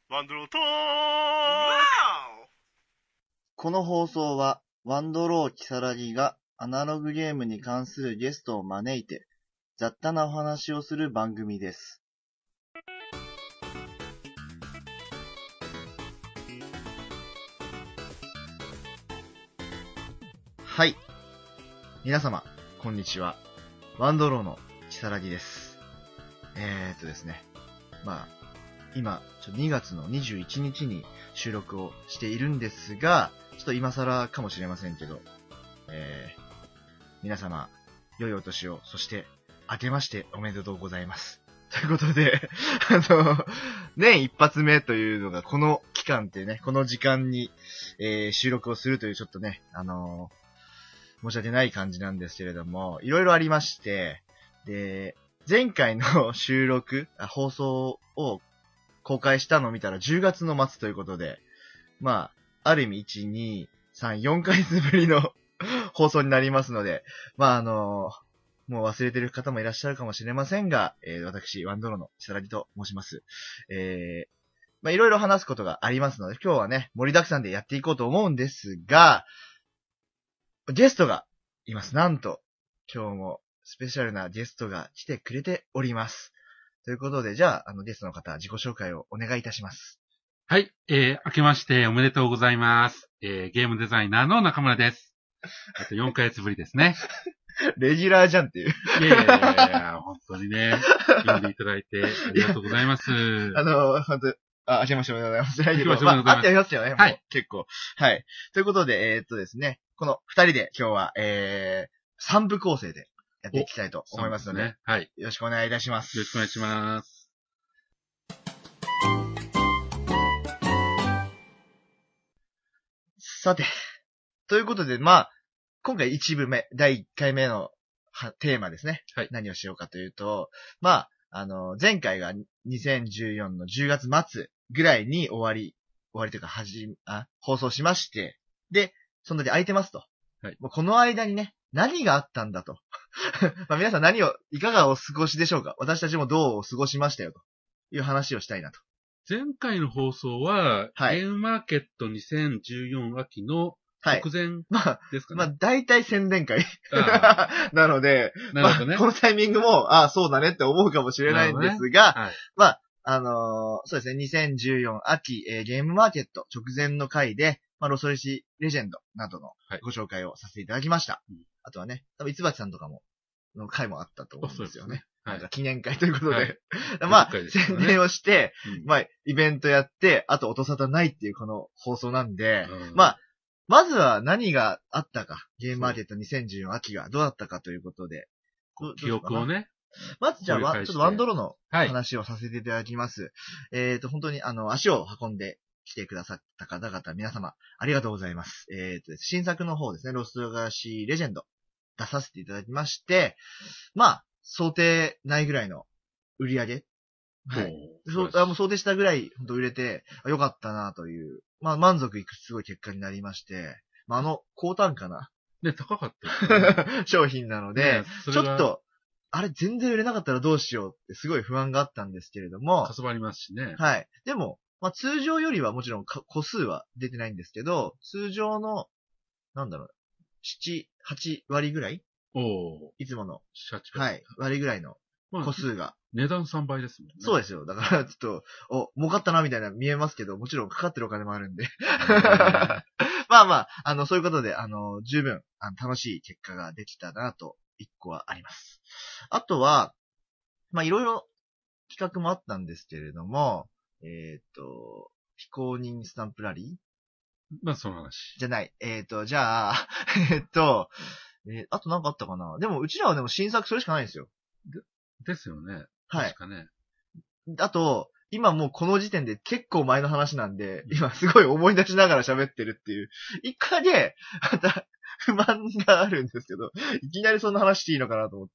ワンドローとこの放送は、ワンドロー・キサラギがアナログゲームに関するゲストを招いて、雑多なお話をする番組です。はい。皆様、こんにちは。ワンドローのキサラギです。ですね。今、2月の21日に収録をしているんですが、ちょっと今更かもしれませんけど、皆様、良いお年を、そして、明けましておめでとうございます。ということで、年一発目というのが、この期間ってね、この時間に、収録をするというちょっとね、申し訳ない感じなんですけれども、いろいろありまして、で、前回の放送を公開したのを見たら10月の末ということで、ある意味1、2、3、4ヶ月ぶりの放送になりますので、もう忘れてる方もいらっしゃるかもしれませんが、私、ワンドロのキサラギと申します。いろいろ話すことがありますので、今日はね、盛りだくさんでやっていこうと思うんですが、ゲストがいます。なんと、今日もスペシャルなゲストが来てくれております。ということで、じゃあ、ゲストの方、自己紹介をお願いいたします。 はい、明けましておめでとうございます。ゲームデザイナーの中村です。4ヶ月ぶりですね。 レギュラーじゃんっていう。 いや、本当にね、読んでいただいてありがとうございます。 本当明けましておめでとうございます。 明けましておめでとうございます。 会ってありますよね。 はい。 結構。はい。ということで、ですね、この2人で今日は、3部構成でやっていきたいと思いますので、 ね、はい。 よろしくお願いいたします。 よろしくお願いします。 さて、ということで、今回1部目、第1回目のテーマですね。 はい。 何をしようかというと、前回が2014の10月末ぐらいに終わりというか放送しまして、で、その時空いてますと。 はい。 もうこの間にね、何があったんだと。皆さんいかがお過ごしでしょうか？私たちもどう過ごしましたよという話をしたいなと。 前回の放送は、 はい、 ゲームマーケット2014秋の直前ですかね。 大体宣伝会なので、 なるほどね。 このタイミングも、そうだねって思うかもしれないんですが、ね、はい、そうですね、2014秋、ゲームマーケット直前の回で、ロソレシレジェンドなどのご紹介をさせていただきました。はい、あとはね、多分、いつばちさんとかも、の回もあったと思うんですよね。なんか記念会ということで。はい、宣伝をして、イベントやって、あと音沙汰ないっていうこの放送なんで、まずは何があったか、ゲームマーケット2014秋がどうだったかということで。 記憶をね。 まずじゃあ、ちょっとワンドロの話をさせていただきます。本当に足を運んで来てくださった方々、皆様、ありがとうございます。新作の方ですね、ロストガシレジェンド、出させていただきまして、想定ないぐらいの売り上げ。はい。想定したぐらい、本当売れて、よかったなという、満足いくすごい結果になりまして、高単価な。 ね、高かった、 ね。商品なので、ちょっと、あれ全然売れなかったらどうしようってすごい不安があったんですけれども。 かさばりますしね。 はい。でも、通常よりはもちろん個数は出てないんですけど、通常の、7、8割ぐらいいつもの、はい、割ぐらいの個数が。 値段3倍ですもんね。 そうですよ。だから、ちょっと、儲かったなみたいな見えますけど、もちろんかかってるお金もあるんで。そういうことで、十分、楽しい結果ができたなと、一個はあります。あとは、いろいろ企画もあったんですけれども、非公認スタンプラリーその話。 じゃない。じゃあ、あとなんかあったかな？でも、うちらはでも新作それしかないんですよ。 ですよね。 はい。 確かね。 あと、今もうこの時点で結構前の話なんで、今すごい思い出しながら喋ってるっていう。一回で、また不満があるんですけど、いきなりそんな話していいのかなと思って。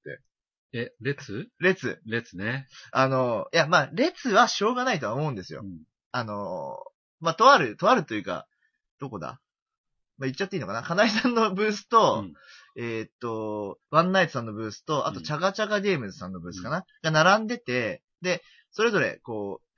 列ね。 列はしょうがないとは思うんですよ。とあるというか、どこだ？言っちゃっていいのかな？金井さんのブースと、ワンナイトさんのブースと、あとチャガチャガゲームズさんのブースかな、が並んでて、で、それぞれ、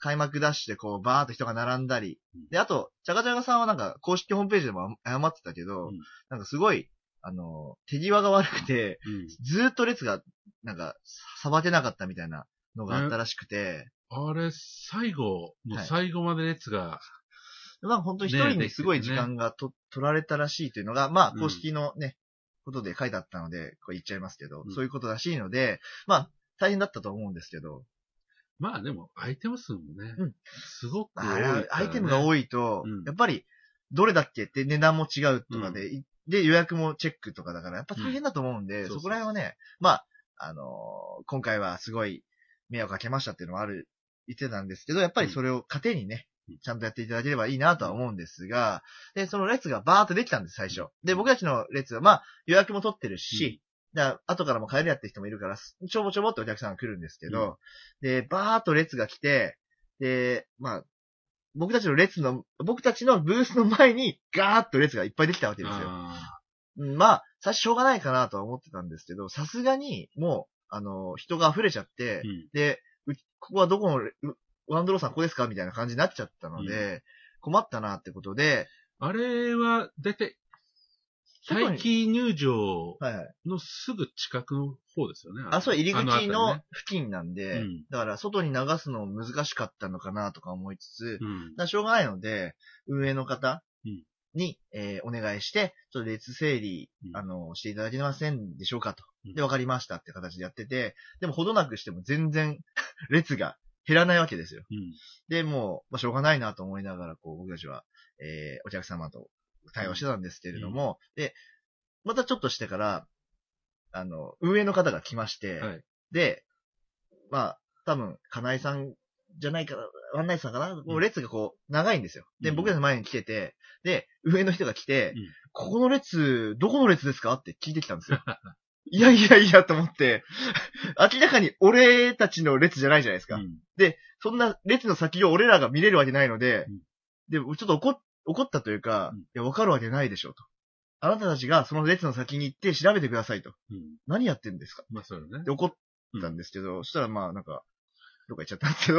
開幕ダッシュでこう、バーっと人が並んだり。で、あと、チャガチャガさんはなんか、公式ホームページでも謝ってたけど、なんかすごい、手際が悪くて、ずーっと列が、なんか、さばけなかったみたいなのがあったらしくて。 あれ、最後まで列が、 まあ本当に一人にすごい時間が取られたらしいというのが、まあ公式のね、ことで書いてあったので、こう言っちゃいますけど、そういうことらしいので、まあ大変だったと思うんですけど。 まあでも、アイテム数もね、すごく多い、ね。 アイテムが多いと、やっぱり、どれだっけって値段も違うとかで、で、予約もチェックとかだから、やっぱ大変だと思うんで、そこら辺はね、まあ、今回はすごい迷惑かけましたっていうのは言ってたんですけど、やっぱりそれを糧にね、ちゃんとやっていただければいいなとは思うんですが、で、その列がバーっとできたんです、最初。で、僕たちの列は、まあ、予約も取ってるし、後からも帰りやってる人もいるから、ちょぼちょぼってお客さんが来るんですけど、で、バーっと列が来て、で、まあ、僕たちのブースの前にガーッと列がいっぱいできたわけですよ。まあ、最初しょうがないかなとは思ってたんですけど、さすがにもう、人が溢れちゃって、で、ここはどこの、ワンドローさんここですかみたいな感じになっちゃったので、困ったなってことで。 あれは、だいたい、待機入場のすぐ近くの方ですよね。 そう、入り口の付近なんで、だから外に流すの難しかったのかなとか思いつつ、しょうがないので、運営の方に、お願いして、ちょっと列整理、していただけませんでしょうかと。で、わかりましたって形でやってて、でもほどなくしても全然列が減らないわけですよ。で、もう、まあ、しょうがないなと思いながら、こう、僕たちは、お客様と対応してたんですけれども、で、またちょっとしてから、運営の方が来まして、で、まあ、多分、金井さんじゃないかな、案内さんかな、もう列がこう、長いんですよ。で、僕らの前に来てて、で、運営の人が来て、ここの列、どこの列ですかって聞いてきたんですよ。いや、と思って、明らかに俺たちの列じゃないじゃないですか。で、そんな列の先を俺らが見れるわけないので、で、ちょっと怒ったというか、いや、わかるわけないでしょ、と。あなたたちがその列の先に行って調べてくださいと。何やってんですか？ まあそうね。 で、怒ったんですけど、そしたらまあなんか、どっか行っちゃったんですけど、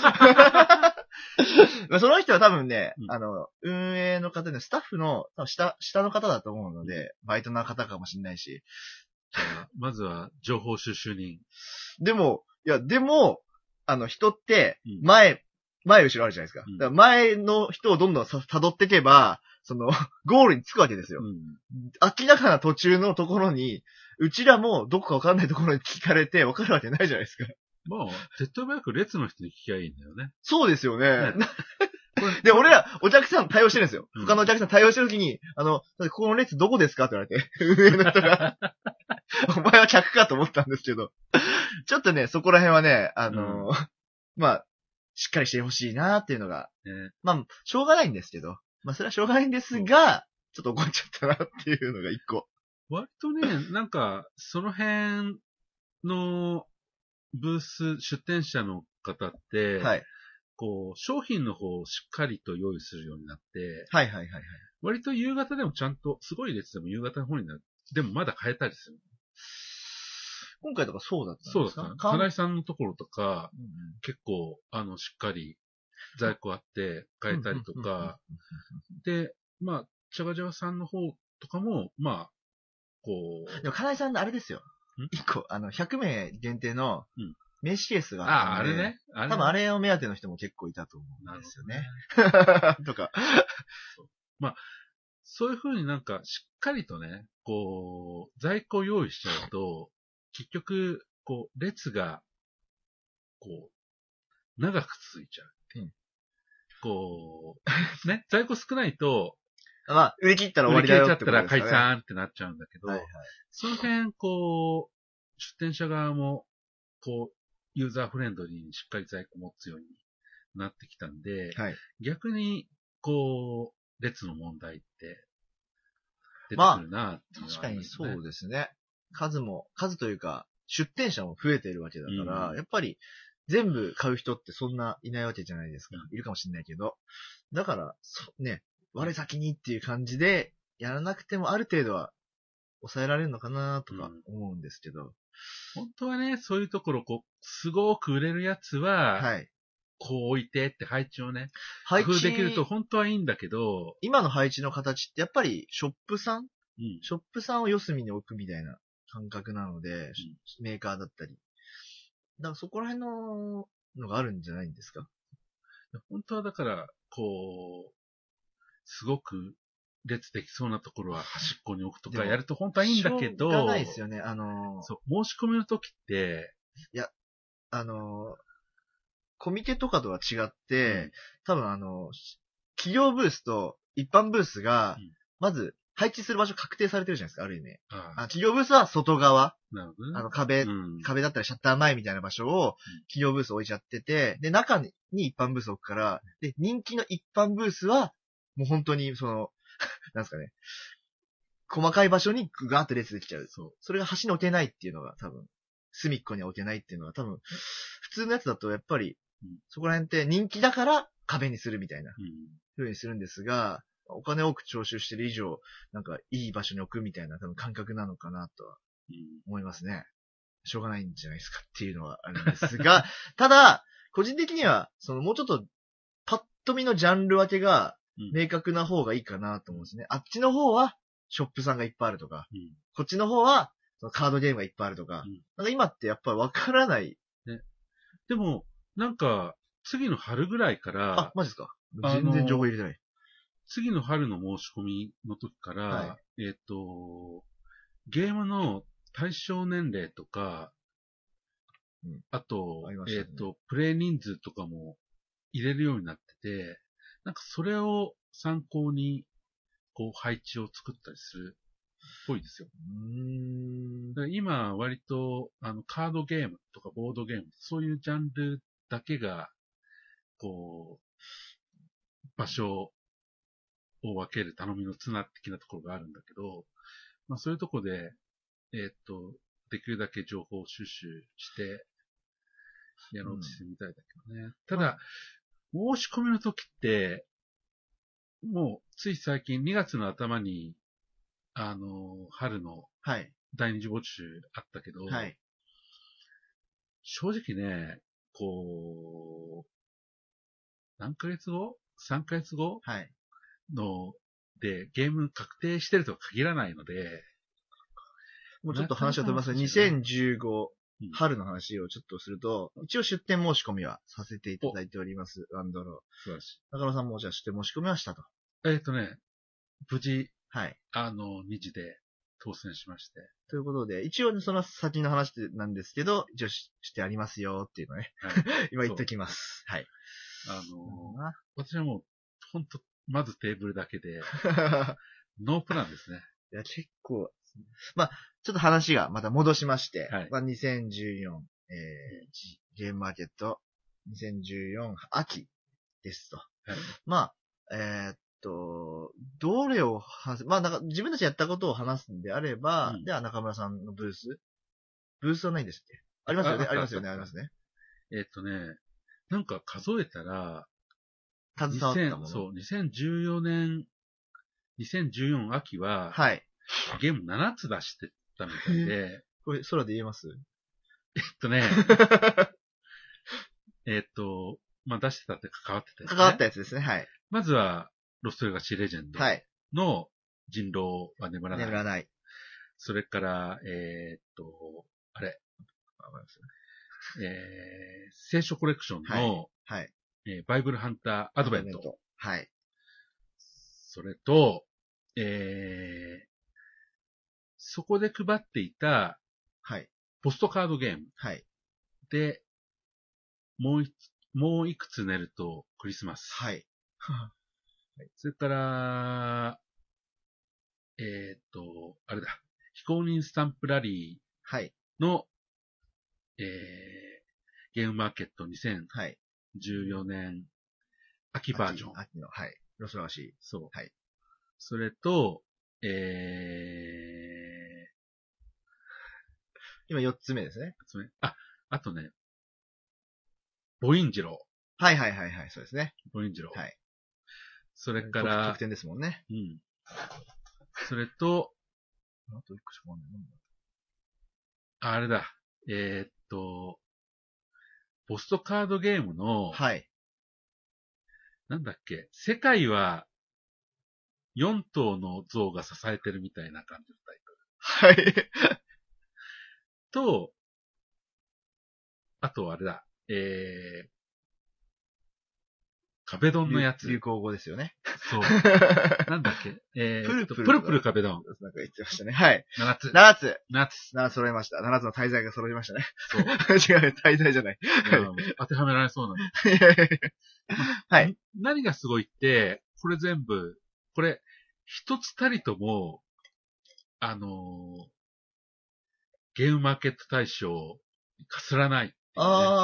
その人は多分ね、運営の方で、スタッフの下の方だと思うので、バイトの方かもしれないし、 まずは、情報収集人。 でも、人って、前後ろあるじゃないですか。だから前の人をどんどん辿っていけば、ゴールに着くわけですよ。明らかな途中のところに、うちらもどこかわかんないところに聞かれてわかるわけないじゃないですか。 まあ、手っ取り早く列の人に聞きゃいいんだよね。 そうですよね。で、俺ら、お客さん対応してるんですよ。他のお客さん対応してるときに、ここの列どこですかって言われて、運営の人が、お前は客かと思ったんですけど、ちょっとね、そこら辺はね、まあ、しっかりしてほしいなっていうのが、まあ、しょうがないんですけど、まあ、それはしょうがないんですが、ちょっと怒っちゃったなっていうのが一個。 割とね、なんか、その辺のブース、出店者の方って、こう、商品の方をしっかりと用意するようになって、割と夕方でもちゃんと、すごい列でも夕方の方にでもまだ買えたりする。 今回とかそうだったんですか？ そうだった。金井さんのところとか、結構、しっかり在庫あって買えたりとか、で、まあ、チャガジャワさんの方とかも、まあ、こう。 でも金井さんあれですよ。一個、100名限定の、名刺ケースがあったんで、 あれね。 多分あれを目当ての人も結構いたと思うんですよね。とか。 まあ、そういう風になんか、しっかりとね、こう、在庫用意しちゃうと、結局、こう、列が、こう、長く続いちゃう。こう、ね、在庫少ないと、 まあ、売り切ったら終わりだよってことですかね。 売り切っちゃったら解散ってなっちゃうんだけど、その辺、こう、出店者側も、こう、ユーザーフレンドリーにしっかり在庫持つようになってきたんで、逆に、こう、列の問題って出てくるなっていうのは、 確かにそうですね。数というか、出店者も増えているわけだから、やっぱり全部買う人ってそんないないわけじゃないですか。いるかもしれないけど。だから、ね、我先にっていう感じでやらなくてもある程度は抑えられるのかなとか思うんですけど。 本当はね、そういうところ、こう、すごく売れるやつは、 こう置いてって配置をね、 配置工夫できると本当はいいんだけど、 今の配置の形ってやっぱりショップさんうん、 ショップさんを四隅に置くみたいな感覚なので、メーカーだったり。だからそこら辺のがあるんじゃないんですか？ 本当はだから、こう、すごく列できそうなところは端っこに置くとかやると本当はいいんだけど、 しょうがないですよね。 そう、申し込みの時って、 いや、コミケとかとは違って、多分企業ブースと一般ブースが、まず配置する場所確定されてるじゃないですか、ある意味。企業ブースは外側。 なるほどね。 壁だったりシャッター前みたいな場所を企業ブース置いちゃってて、で、中に一般ブース置くから、で、人気の一般ブースは、もう本当に、なんですかね、細かい場所にガーッと列できちゃう。それが端に置けないっていうのが多分、隅っこに置けないっていうのは多分、普通のやつだとやっぱり、そこら辺って人気だから壁にするみたいな、風にするんですが、お金多く徴収してる以上、なんかいい場所に置くみたいな多分感覚なのかなとは思いますね。しょうがないんじゃないですかっていうのはあるんですが、ただ、個人的には、もうちょっと、パッと見のジャンル分けが明確な方がいいかなと思うんですね。あっちの方は、ショップさんがいっぱいあるとか、こっちの方は、カードゲームがいっぱいあるとか、なんか今ってやっぱりわからない。 ね。でも、なんか、次の春ぐらいから、 マジですか？全然情報入れてない。 次の春の申し込みの時から、ゲームの対象年齢とか、あと、プレイ人数とかも入れるようになってて、なんかそれを参考に、こう、配置を作ったりするっぽいですよ。だから今、割と、カードゲームとかボードゲーム、そういうジャンルだけが、こう、場所を分ける頼みの綱的なところがあるんだけど、まあそういうところで、できるだけ情報収集して、やろうとしてみたいだけどね。ただ、申し込みの時って、もう、つい最近2月の頭に、春の第二次募集あったけど、正直ね、こう、何ヶ月後 ?3 ヶ月後の、で、ゲーム確定してるとは限らないので、 もうちょっと話を飛びますが、2015春の話をちょっとすると、一応出店申し込みはさせていただいております、ワンドロー。 素晴らしい。 中野さんもじゃあ出店申し込みはしたと。 無事、2次で当選しまして。 ということで、一応その先の話なんですけど、一応してありますよっていうのね。今言っときます。はい。 私はもう、ほんと、まずテーブルだけで、ノープランですね。 いや、結構、まあ、ちょっと話がまた戻しまして、まあ、2014、ゲームマーケット、2014秋ですと。まあ、どれを話す、まあ、なんか自分たちやったことを話すんであれば、では中村さんのブースはないんですっけ？ありますよね？ありますよね？ありますね。 なんか数えたら、 携わったもの。 そう、2014秋は、ゲーム7つ出してたみたいで、 これ空で言えます？ まあ、出してたって関わってたやつね。 関わったやつですね、はい。 まずは、ロストレガシーレジェンドの人狼は眠らない。 眠らない。 それから、あれ。聖書コレクションの、バイブルハンターアドベント。 はい。 それと、そこで配っていた、ポストカードゲーム。で、もういくつ寝るとクリスマス。それから、あれだ。非公認スタンプラリーの、ゲームマーケット2014年秋バージョン。 秋の、ロスラシー。 そう。それと、 今4つ目ですね。 あとね、ボインジロー。そうですね。 ボインジロー。それから、 特典ですもんね。 それと、 あと1個しかわかんない。 あれだ。 ポストカードゲームの、 はい。 なんだっけ、世界は4頭の象が支えてるみたいな感じのタイトル。 はい。 と、あとあれだ、壁ドンのやつ。 流行語ですよね。 そう。なんだっけ、 プルプル。 プルプル壁ドン。 なんか言ってましたね。はい。 7つ。 7つ。 7つ。 7つ揃いました。7つの滞在が揃いましたね。 そう。 違う、滞在じゃない。 当てはめられそうなの。 はい。 何がすごいって、これ全部、これ、一つたりとも、ゲームマーケット大賞、かすらないっていうね。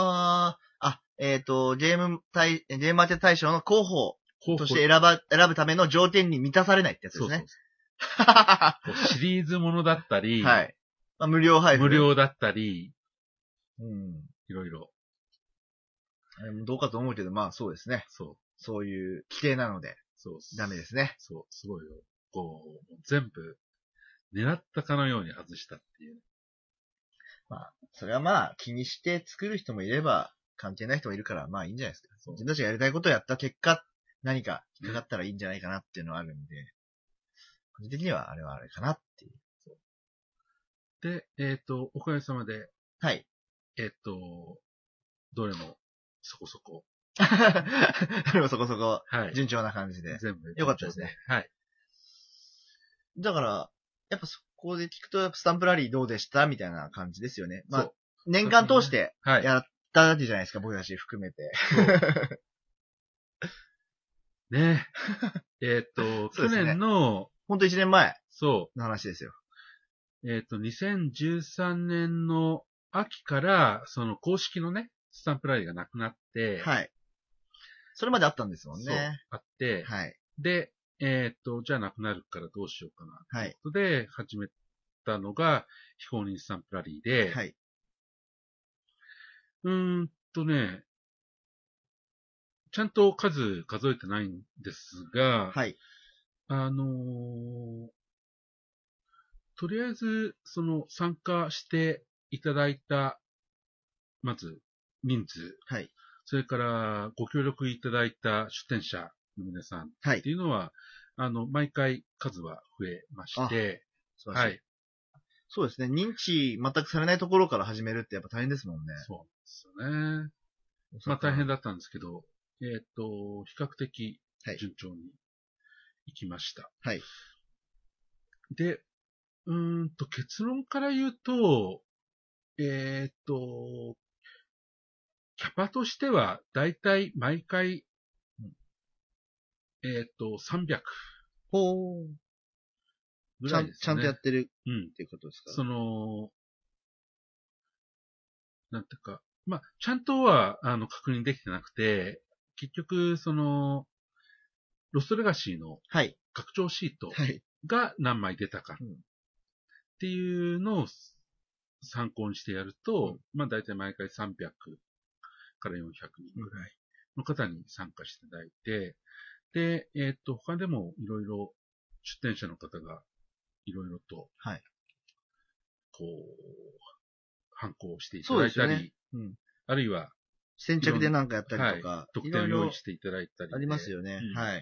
ゲームマーケット大賞の候補として選ぶための条件に満たされないってやつですね。 そうシリーズものだったり、 はい。まあ、無料配布。 無料だったり、 うん。 いろいろ。 どうかと思うけど、まあそうですね。そういう規定なので、ダメですね。 そう、すごいよ。全部、狙ったかのように外したっていう。 まあ、それはまあ、気にして作る人もいれば、関係ない人もいるから、まあいいんじゃないですか。自分たちがやりたいことをやった結果、何か引っかかったらいいんじゃないかなっていうのはあるんで、個人的にはあれはあれかなっていう。 で、おかげさまで、 はい。 どれもそこそこ。 どれもそこそこ、順調な感じで。 全部。 よかったですね。 はい。 だから、やっぱそこで聞くと、スタンプラリーどうでしたみたいな感じですよね。まあ、年間通してやったわけじゃないですか、僕たち含めて。 ね去年の、 ほんと1年前の話ですよ。 2013年の秋から、その公式のね、スタンプラリーがなくなって、 はい。それまであったんですもんね。 そう、あって、 はい。 で、じゃあなくなるからどうしようかな。 はい。 ということで、始めたのが、非公認スタンプラリーで、 はい。 ね、ちゃんと数えてないんですが、 はい。 とりあえず、参加していただいた、まず、人数。 はい。 それから、ご協力いただいた出展者の皆さんっていうのは、毎回数は増えまして、 はい。そうですね。認知全くされないところから始めるってやっぱ大変ですもんね。 そうですよね。まあ大変だったんですけど、比較的順調にいきました。 はい。 で、結論から言うと、キャパとしては、だいたい毎回、300。 ほー。ぐらいですね。ちゃんとやってるっていうことですか？ なんていうか、まあ、ちゃんとは、確認できてなくて、結局、ロストレガシーの拡張シートが何枚出たかっていうのを参考にしてやると、まあ大体毎回300から400人ぐらいの方に参加していただいて、で、他でもいろいろ出展者の方がいろいろと、こう、反抗していただいたり、あるいは、 先着でなんかやったりとか、 特典を用意していただいたり。 ありますよね。はい。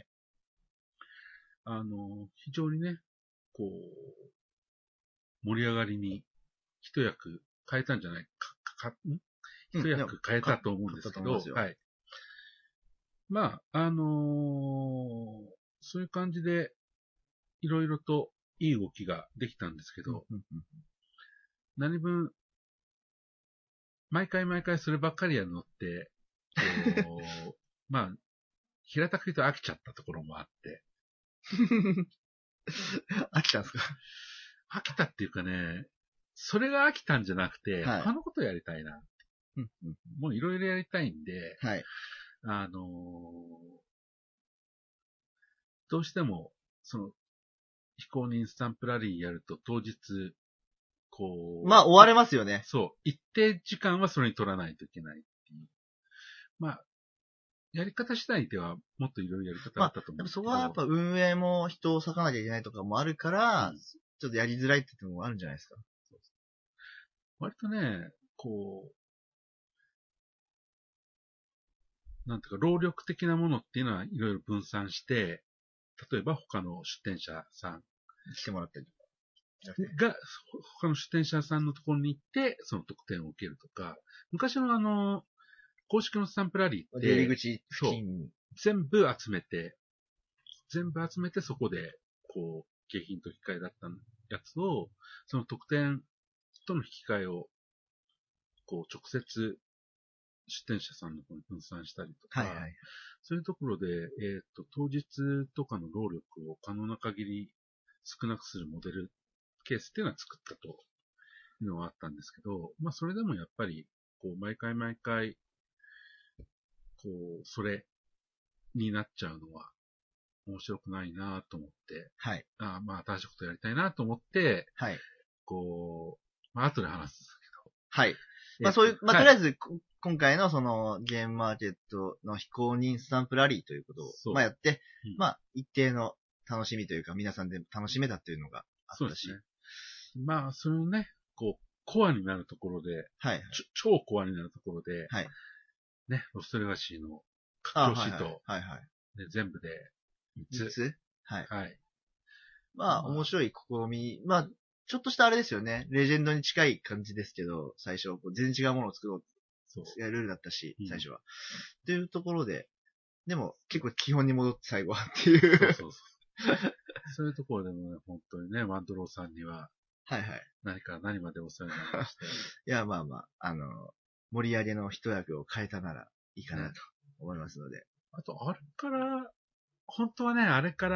非常にね、こう、盛り上がりに一役変えたんじゃないか、一役変えたと思うんですけど、はい。まあ、そういう感じで、いろいろといい動きができたんですけど、何分、毎回そればっかりやるのって、まあ、平たく言うと飽きちゃったところもあって。 飽きたんですか？ 飽きたっていうかね、それが飽きたんじゃなくて、他のことやりたいな。もういろいろやりたいんで、どうしても、非公認スタンプラリーやると当日、こう。 まあ、追われますよね。 そう。一定時間はそれに取らないといけないっていう。まあ、やり方次第ではもっといろいろやり方あったと思うんですけど。 そこはやっぱ運営も人を割かなきゃいけないとかもあるから、ちょっとやりづらいっていうのもあるんじゃないですか。 割とね、こう、 なんていうか、労力的なものっていうのはいろいろ分散して、例えば他の出店者さん来てもらったりとか。 が、他の出店者さんのところに行って、その特典を受けるとか、昔の公式のスタンプラリーって、 出入り口付近に。 全部集めてそこで、こう、景品と引き換えだったやつを、その特典との引き換えを、こう、直接、出店者さんの方に分散したりとか、 はいはい。 そういうところで、当日とかの労力を可能な限り少なくするモデルケースっていうのは作ったというのはあったんですけど、まあそれでもやっぱり、こう、毎回、こう、それになっちゃうのは面白くないなと思って、 はい。 まあ新しいことやりたいなと思って、 はい。 こう、まあ後で話すんですけど。 はい。まあそういう、まあとりあえず、今回のそのゲームマーケットの非公認スタンプラリーということを、まあやって、まあ一定の楽しみというか皆さんで楽しめたっていうのがあったし。そうですね。 まあそのね、こう、コアになるところで、 はい。 超コアになるところで、 はい。 ね、ロストレガシーの活況シート、 はいはい。 で全部で3つ。 はい。 はい。 まあ面白い試み。まあ、ちょっとしたあれですよね。レジェンドに近い感じですけど、最初、全然違うものを作ろう。そう。ルールだったし、最初は。っていうところで、でも結構基本に戻って最後はっていう。そうそういうところでもね、本当にね、ワンドローさんには、 はいはい。 何までお世話になりまして。 いや、まあまあ、盛り上げの一役を変えたならいいかなと思いますので。 あと、本当はね、あれから、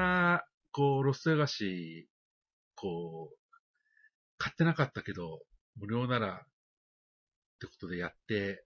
こう、ロストレガシー、こう、買ってなかったけど、無料なら、ってことでやって、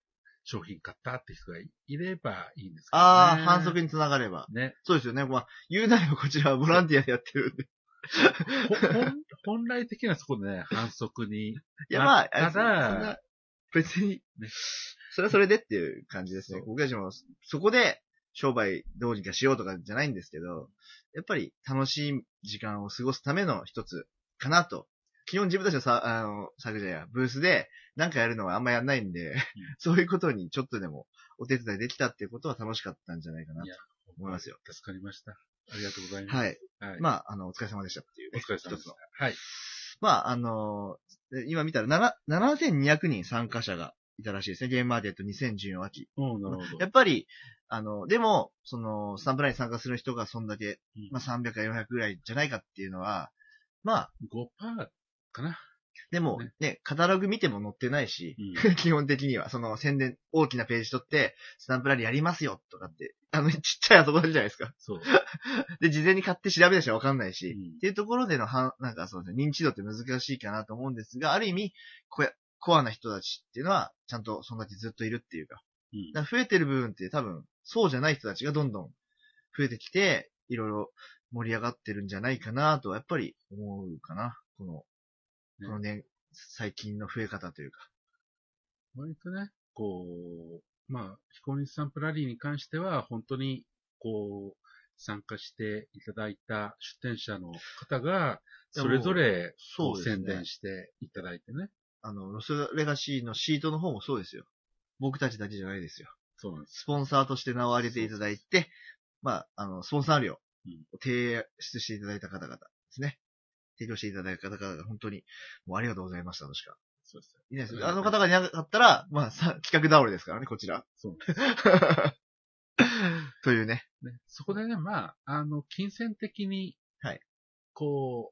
商品買ったって人がいればいいんですけどね。 ああ、反則につながれば。 ね。 そうですよね。まあ、言うなればこちらはボランティアでやってるんで。 本来的にはそこでね、反則に。いや、まあ、 ただ、 別に、ね、それはそれでっていう感じですね。僕たちも、そこで商売どうにかしようとかじゃないんですけど、やっぱり楽しい時間を過ごすための一つかなと。基本自分たちの作者やブースで何かやるのはあんまやんないんで、そういうことにちょっとでもお手伝いできたっていうことは楽しかったんじゃないかなと思いますよ。 助かりました。ありがとうございます。 はい。はい、まあ、お疲れ様でしたっていう、 ね。お疲れ様でした。はい。 まあ、今見たら7200人参加者がいたらしいですね。ゲームマーケット2014秋。 なるほど。 やっぱり、でも、その、スタンプラインに参加する人がそんだけ、まあ300か400ぐらいじゃないかっていうのは、まあ、 5%かな。 でも、ね、カタログ見ても載ってないし、基本的には、その宣伝、大きなページ取って、スタンプラリーやりますよとかって、ちっちゃいあそこだけじゃないですか。そう。で、事前に買って調べたしわかんないし、っていうところでのなんかそうですね、認知度って難しいかなと思うんですが、ある意味、コアな人たちっていうのは、ちゃんとそんだけずっといるっていうか、だから増えてる部分って多分、そうじゃない人たちがどんどん増えてきて、いろいろ盛り上がってるんじゃないかなと、やっぱり思うかな。このね、最近の増え方というか。 割とね、こう、まあ、非公認スタンプラリーに関しては、本当に、こう、参加していただいた出展者の方が、それぞれ、宣伝していただいてね。 ロスレガシーのシートの方もそうですよ。僕たちだけじゃないですよ。 そうなんです。 スポンサーとして名を挙げていただいて、まあ、スポンサー料を提出していただいた方々ですね。提供していただいた方々が本当に、もうありがとうございましたとしか。そうです。いないです。あの方がいなかったら、まあ、企画倒れですからね、こちら。そうです。というね。 そこでね、まあ、金銭的に、はい。こ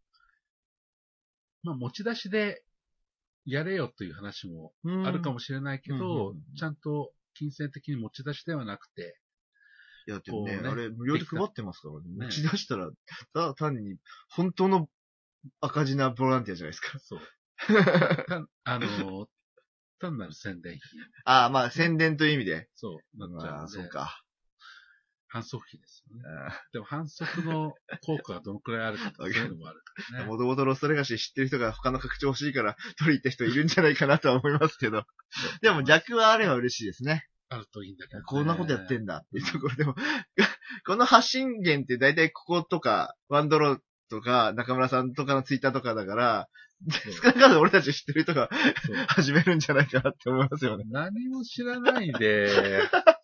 う、まあ、持ち出しでやれよという話もあるかもしれないけど、ちゃんと金銭的に持ち出しではなくて、 いや、でもね、あれ、無料で配ってますからね。持ち出したら、ただ単に、本当の赤字なボランティアじゃないですか。そう。 単なる宣伝費。 ああ、まあ、宣伝という意味で。 そう。 まあ、そうか。 反則費ですよね。でも反則の効果がどのくらいあるかというのもあるからね。 もともとロストレガシー知ってる人が他の拡張欲しいから取り行った人いるんじゃないかなとは思いますけど。でも逆はあれば嬉しいですね。 あるといいんだけど、ね。 こんなことやってんだっていうところでも、この発信源って大体こことか、ワンドローとか、中村さんとかのツイッターとかだから、少なからず俺たち知ってる人が始めるんじゃないかなって思いますよね。 何も知らないで、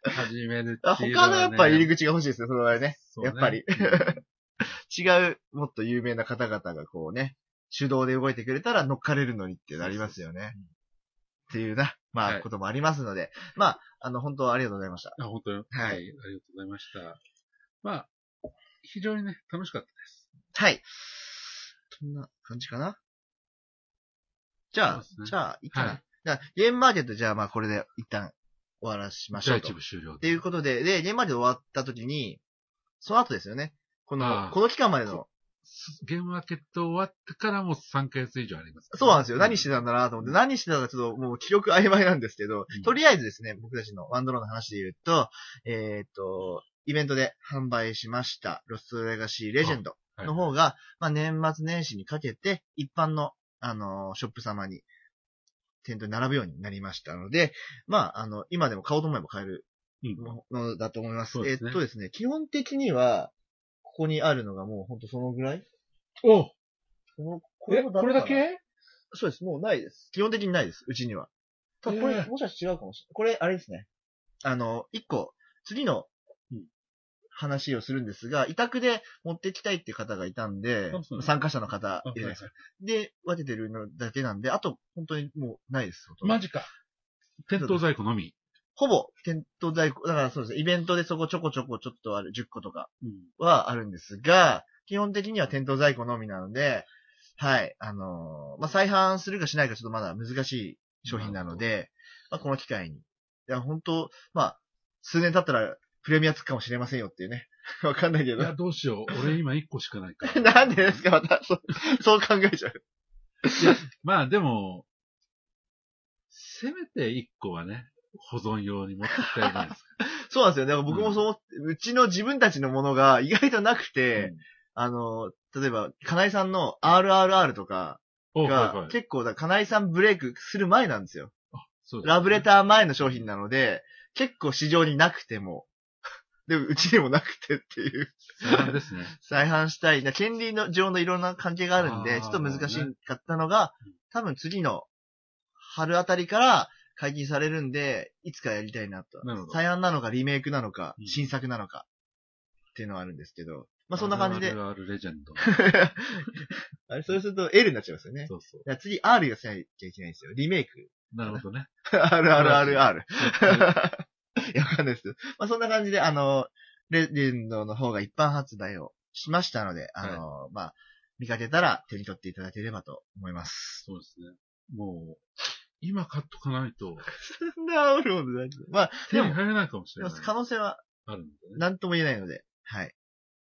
始めるっていうのは、ね。 他のやっぱ入り口が欲しいですね、その場合ね。 そうねやっぱり。違う、もっと有名な方々がこうね、手動で動いてくれたら乗っかれるのにってなりますよね。っていうな、まあ、 はいこともありますので、まあ、本当ありがとうございました。 あ、本当に。 はいはい。ありがとうございました。まあ、非常にね、楽しかったです。 はい。そんな感じかな。じゃあ、 そうですねじゃあ、いいかな。 はいじゃあ、ゲームマーケットじゃあまあこれで一旦終わらしましょうと。 第一部終了っていうことで、で、ゲームマーケット終わった時に、その後ですよね。こああの期間までの、 ゲームマーケット終わってからも3ヶ月以上あります、 そうなんですよ。何してたんだなと思って、何してたかちょっともう記憶曖昧なんですけど、とりあえずですね、僕たちのワンドローの話で言うと、イベントで販売しました、ロストレガシーレジェンドの方が、まあ年末年始にかけて、一般の、ショップ様に、店頭に並ぶようになりましたので、まあ、今でも買おうと思えば買えるものだと思います。 そうですねですね、基本的には、ここにあるのがもうほんとそのぐらいおこれだけそうです。もうないです。基本的にないです。うちには。ただこれ、もしかして違うかもしれない。これ、あれですね。一個、次の話をするんですが、委託で持ってきたいっていう方がいたんで、参加者の方いるじゃないですか。で、分けてるのだけなんで、あと、本当にもうないです。 マジか。店頭在庫のみ。 ほぼ、店頭在庫、だからそうですね、イベントでそこちょこちょこちょっとある、10個とかはあるんですが、基本的には店頭在庫のみなので、はい、まあ、再販するかしないかちょっとまだ難しい商品なので、まあ、この機会に。いや、本当まあ、数年経ったらプレミアつくかもしれませんよっていうね。わかんないけど。 いや、どうしよう。俺今1個しかないから。なんでですかまた、そう考えちゃう。 いや、まあでも、せめて1個はね、保存用に持ってきたいじゃないですか。 そうなんですよ。だから僕もそう思って、うちの自分たちのものが意外となくて、例えば、金井さんの RRR とかが、結構金井さんブレイクする前なんですよ。そうですね。ラブレター前の商品なので、結構市場になくても、でもうちにもなくてっていう。 再販ですね。 再販したい。権利の上のいろんな関係があるんで、ちょっと難しかったのが、多分次の春あたりから解禁されるんで、いつかやりたいなと。再販なのかリメイクなのか、新作なのかっていうのはあるんですけど、まあそんな感じで。 RRR レジェンド。 あれ、そうすると L になっちゃいますよね。そうそう。次 R がしなきゃいけないんですよ。リメイク。 なるほどね。 RRRR。いや、わかんないです。まあそんな感じで、レジェンドの方が一般発売をしましたので、まあ、見かけたら手に取っていただければと思います。 そうですね。もう、今買っとかないと。 そんな煽るものない。まあ、 手に入らないかもしれない。 可能性はあるんで、ね。なんとも言えないので、はい。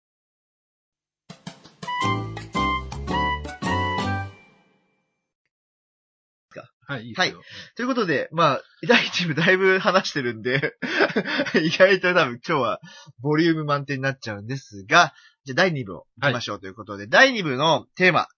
はい、いいですよ。はい。ということで、まあ、第1部だいぶ話してるんで、意外と多分今日はボリューム満点になっちゃうんですが、じゃあ第2部を行きましょうということで、第2部のテーマ、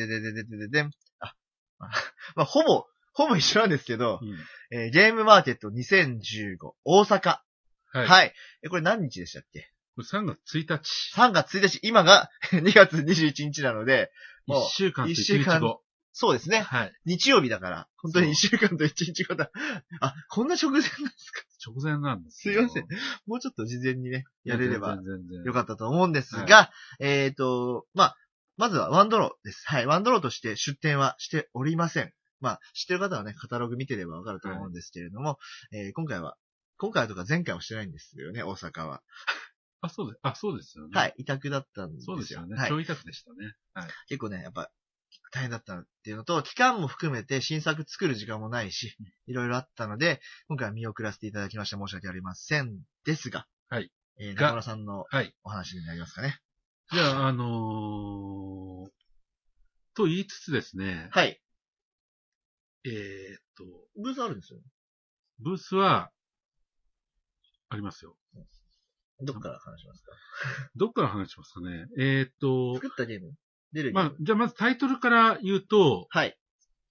まあ、ほぼ一緒なんですけど、ゲームマーケット2015大阪。はい。はい。これ何日でしたっけ？ これ3月1日。 3月1日、今が2月21日なので、 もう1週間と1日後。 そうですね。はい。日曜日だから、本当に1週間と1日後だ。あ、こんな直前なんですか？ 直前なんです。 すいません。もうちょっと事前にね、やれればよかったと思うんですが、まあ、まずはワンドローです。はい。ワンドローとして出店はしておりません。まあ、知ってる方はね、カタログ見てればわかると思うんですけれども、今回はとか前回はしてないんですよね、大阪は。 そうですよね。 はい。委託だったんですよ。 そうですよね。超委託でしたね。はい。 結構ね、やっぱ、大変だったっていうのと、期間も含めて新作作る時間もないし、いろいろあったので、今回は見送らせていただきました。申し訳ありません。ですが、 はい。 中村さんのお話になりますかね。 じゃあ、と言いつつですね。 はい。ブースあるんですよね。 ブースは、ありますよ。 どっから話しますか？ どっから話しますかね。 作ったゲーム出るゲーム。 じゃあまずタイトルから言うと、 はい。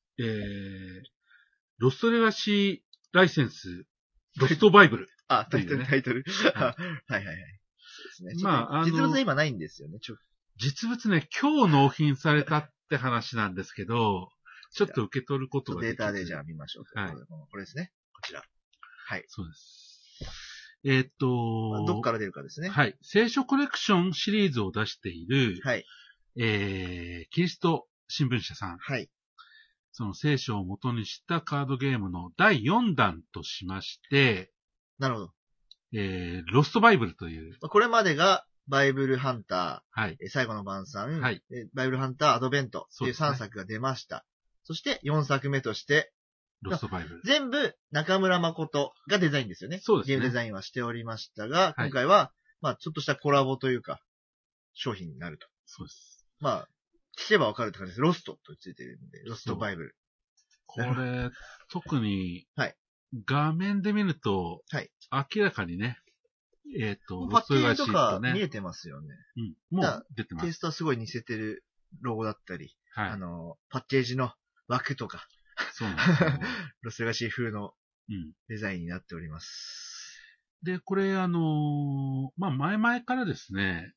ロストレガシーライセンス、ロストバイブル。 タイトル。はいはいはい。そうですね。まあ、実物今ないんですよね。 実物ね、今日納品されたって話なんですけど、ちょっと受け取ることができる。 データでじゃあ見ましょう。はい。これですね。こちら。はい。 そうです。 どっから出るかですね。 はい。聖書コレクションシリーズを出している、 はい。 キリスト新聞社さん。 はい。 その聖書を元にしたカードゲームの第4弾としまして、 なるほど。 ロストバイブルという。 これまでが、バイブルハンター、 はい。 最後の晩餐、 はい。 バイブルハンターアドベントという3作が出ました。そして4作目として、 ロストバイブル。 全部中村誠がデザインですよね。 そうですね。 ゲームデザインはしておりましたが、今回は、まあちょっとしたコラボというか、商品になると。 そうです。 まあ、聞けばわかるって感じです。ロストとついてるんで、ロストバイブル。 これ、特に、 はい。 画面で見ると、 はい。 明らかにね、 パッケージとか見えてますよね。 うん。もう出てます。 テイストはすごい似せてるロゴだったり、 はい。 パッケージの枠とか、 そうなんですよ。 ロスレガシー風のデザインになっております。 で、これ、まあ、前々からですね、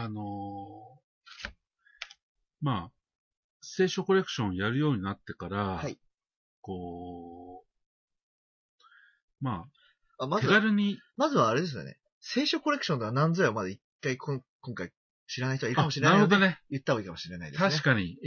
まあ、聖書コレクションやるようになってから、はい。こう、まあ、手軽に。 まずはあれですよね。聖書コレクションとは何ぞやをまだ一回今回知らない人はいるかもしれないので、なるほどね。言った方がいいかもしれないですね。 確かに。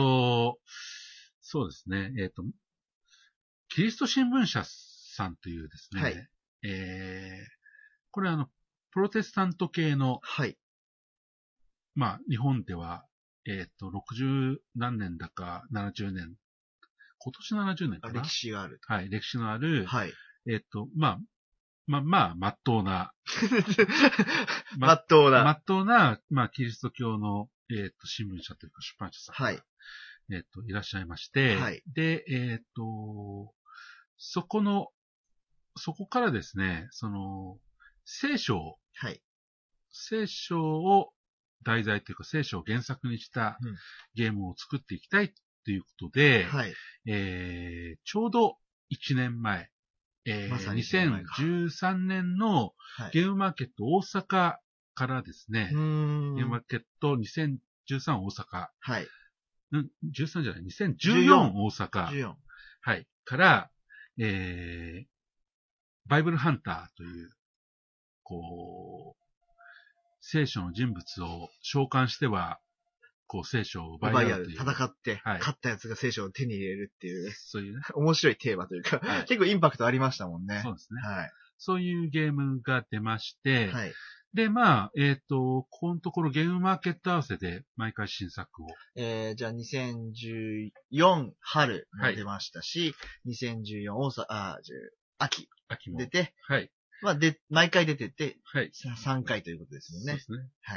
そうですね。キリスト新聞社さんというですね、はい。これプロテスタント系の、はい。まあ、日本では、60何年だか70年、今年70年かな。 歴史がある。 はい、歴史のある、はい。まっとうな、まっとうな、まあ、キリスト教の、新聞社というか出版社さんが、はい。いらっしゃいまして、はい。で、そこからですね、聖書を、はい。聖書を題材というか聖書を原作にしたゲームを作っていきたいということで、はい。ちょうど1年前、まさに2013年のゲームマーケット大阪からですね、ゲームマーケット2013大阪。はい。13じゃない、2014大阪。14。はい。から、バイブルハンターという、こう、聖書の人物を召喚しては、こう、聖書を奪い合うという。 戦って、はい、勝ったやつが聖書を手に入れるっていう、 そういうね。 面白いテーマというか、はい、結構インパクトありましたもんね。 そうですね。はい。そういうゲームが出まして、はい。で、まあ、ここのところゲームマーケット合わせで毎回新作を。 じゃあ2014春も出ましたし、はい、2014秋も出て、はい。まあ、毎回出てて、はい。3回ということですもんね。 そうですね。 はい。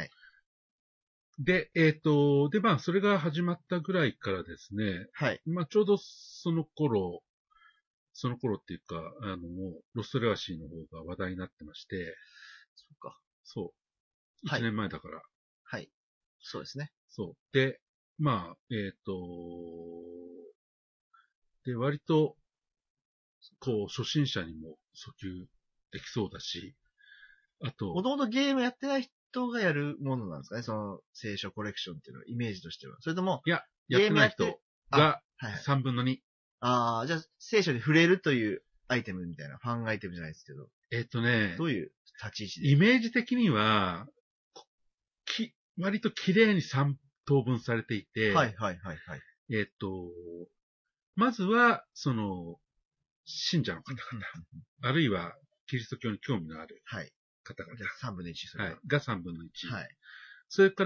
で、まあ、それが始まったぐらいからですね。はい。まあ、ちょうどその頃っていうか、もう、ロストレガシーの方が話題になってまして。 そうか。 そう。1年前だから。 はい。そうですね。 そう。で、まあ、で、割と、こう、初心者にも訴求できそうだし、あと。 もともとゲームやってない人がやるものなんですかね、その聖書コレクションっていうのは、イメージとしては。それとも、 いや、やってない人が3分の2。 ああ、じゃあ、聖書に触れるというアイテムみたいな、ファンアイテムじゃないですけど。どういう立ち位置でイメージ的には、割と綺麗に3等分されていて、 はいはいはいはい。 まずは、信者の方々、あるいはキリスト教に興味のある方々。 じゃあ3分の1それが。はい。が3分の1。はい。それから、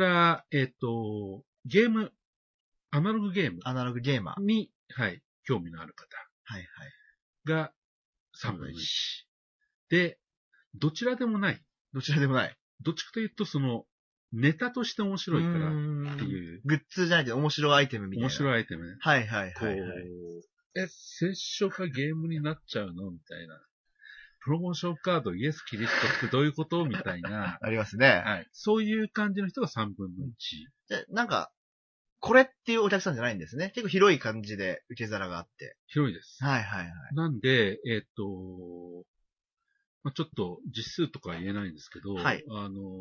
ゲーム、アナログゲーム。 アナログゲーマー。 に、はい、興味のある方。 はいはい。 が3分の1。で、どちらでもない。 どちらでもない。 どっちかというと、ネタとして面白いからっていう。 グッズじゃないけど面白いアイテムみたいな。 面白いアイテムね。 はいはいはい、はい。 聖書がゲームになっちゃうのみたいな。プロモーションカードイエス・キリストってどういうことみたいな。 ありますね。 はい。そういう感じの人が3分の1。 で、なんか、これっていうお客さんじゃないんですね。結構広い感じで受け皿があって。 広いです。 はいはいはい。 なんで、まあ、ちょっと実数とかは言えないんですけど、はい。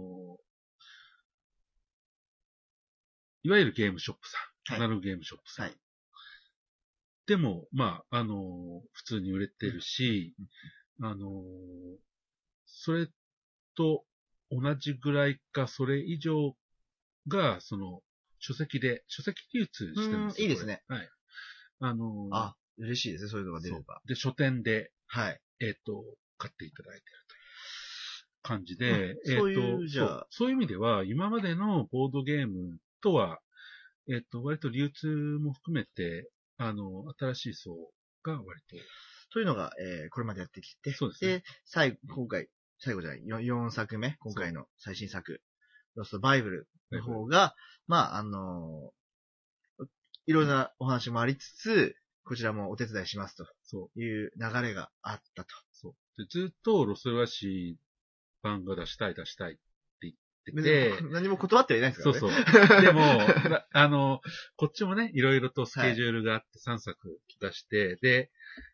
いわゆるゲームショップさん、アナログゲームショップさん。はい。でも、まあ、普通に売れてるし、 それと同じぐらいか、それ以上が、書籍流通してるんですよ。 いいですね。 はい。 嬉しいですね、そういうのが出れば。 で、書店で、 はい。 買っていただいているという感じで、 そういう意味では、今までのボードゲームとは、割と流通も含めて、新しい層が割と。 というのが、これまでやってきて、 そうですね。 で、最後じゃない、4作目、今回の最新作、ロストバイブルの方が、いろんなお話もありつつ、こちらもお手伝いしますという流れがあったと。 そう。でずっとロストレガシー版が出したいって言ってて。 何も断ってはいないですからね。 そう。でも、こっちもね、いろいろとスケジュールがあって3作出して、で、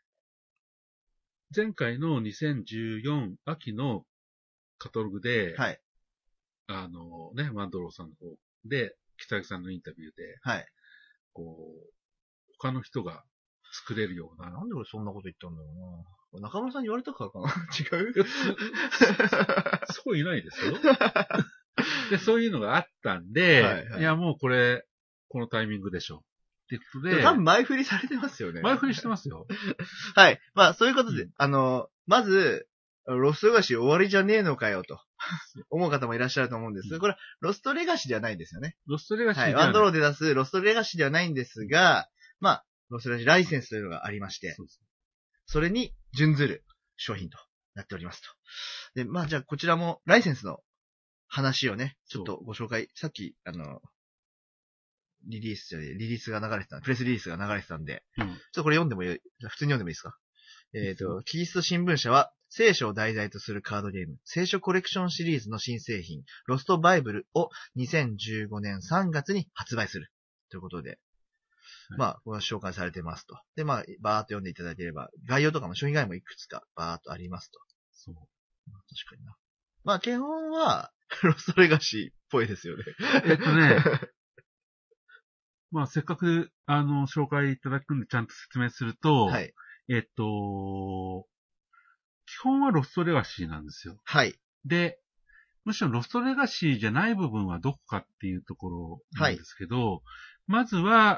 前回の2014秋のカタログで、 はい。 ワンドローさんの方で、北木さんのインタビューで、 はい。 他の人が作れるような。 なんで俺そんなこと言ったんだろうな。中村さんに言われたからかな違うそういないですよ。で、そういうのがあったんで、いや、もうこのタイミングでしょ。ってことで。 多分前振りされてますよね。 前振りしてますよ。 はい。そういうことで、まず、ロストレガシー終わりじゃねえのかよと思う方もいらっしゃると思うんです。これ、ロストレガシーではないんですよね。 ロストレガシーではない。ワンドローで出すロストレガシーではないんですが、ロストレガシーライセンスというのがありまして、それに準ずる商品となっておりますと。で、じゃあこちらもライセンスの話をね、ちょっとご紹介、さっき、リリースが流れてた、プレスリリースが流れてたんで、ちょっとこれ読んでもいい、普通に読んでもいいですか？キリスト新聞社は、聖書を題材とするカードゲーム、聖書コレクションシリーズの新製品、ロストバイブルを2015年3月に発売する。ということで、これは紹介されてますと。で、バーっと読んでいただければ、概要とかも商品概要もいくつかバーっとありますと。 そう。 確かにな。基本は、ロストレガシーっぽいですよね。 せっかく、紹介いただくんでちゃんと説明すると、 はい。 基本はロストレガシーなんですよ。 はい。 で、むしろロストレガシーじゃない部分はどこかっていうところなんですけど、まずは、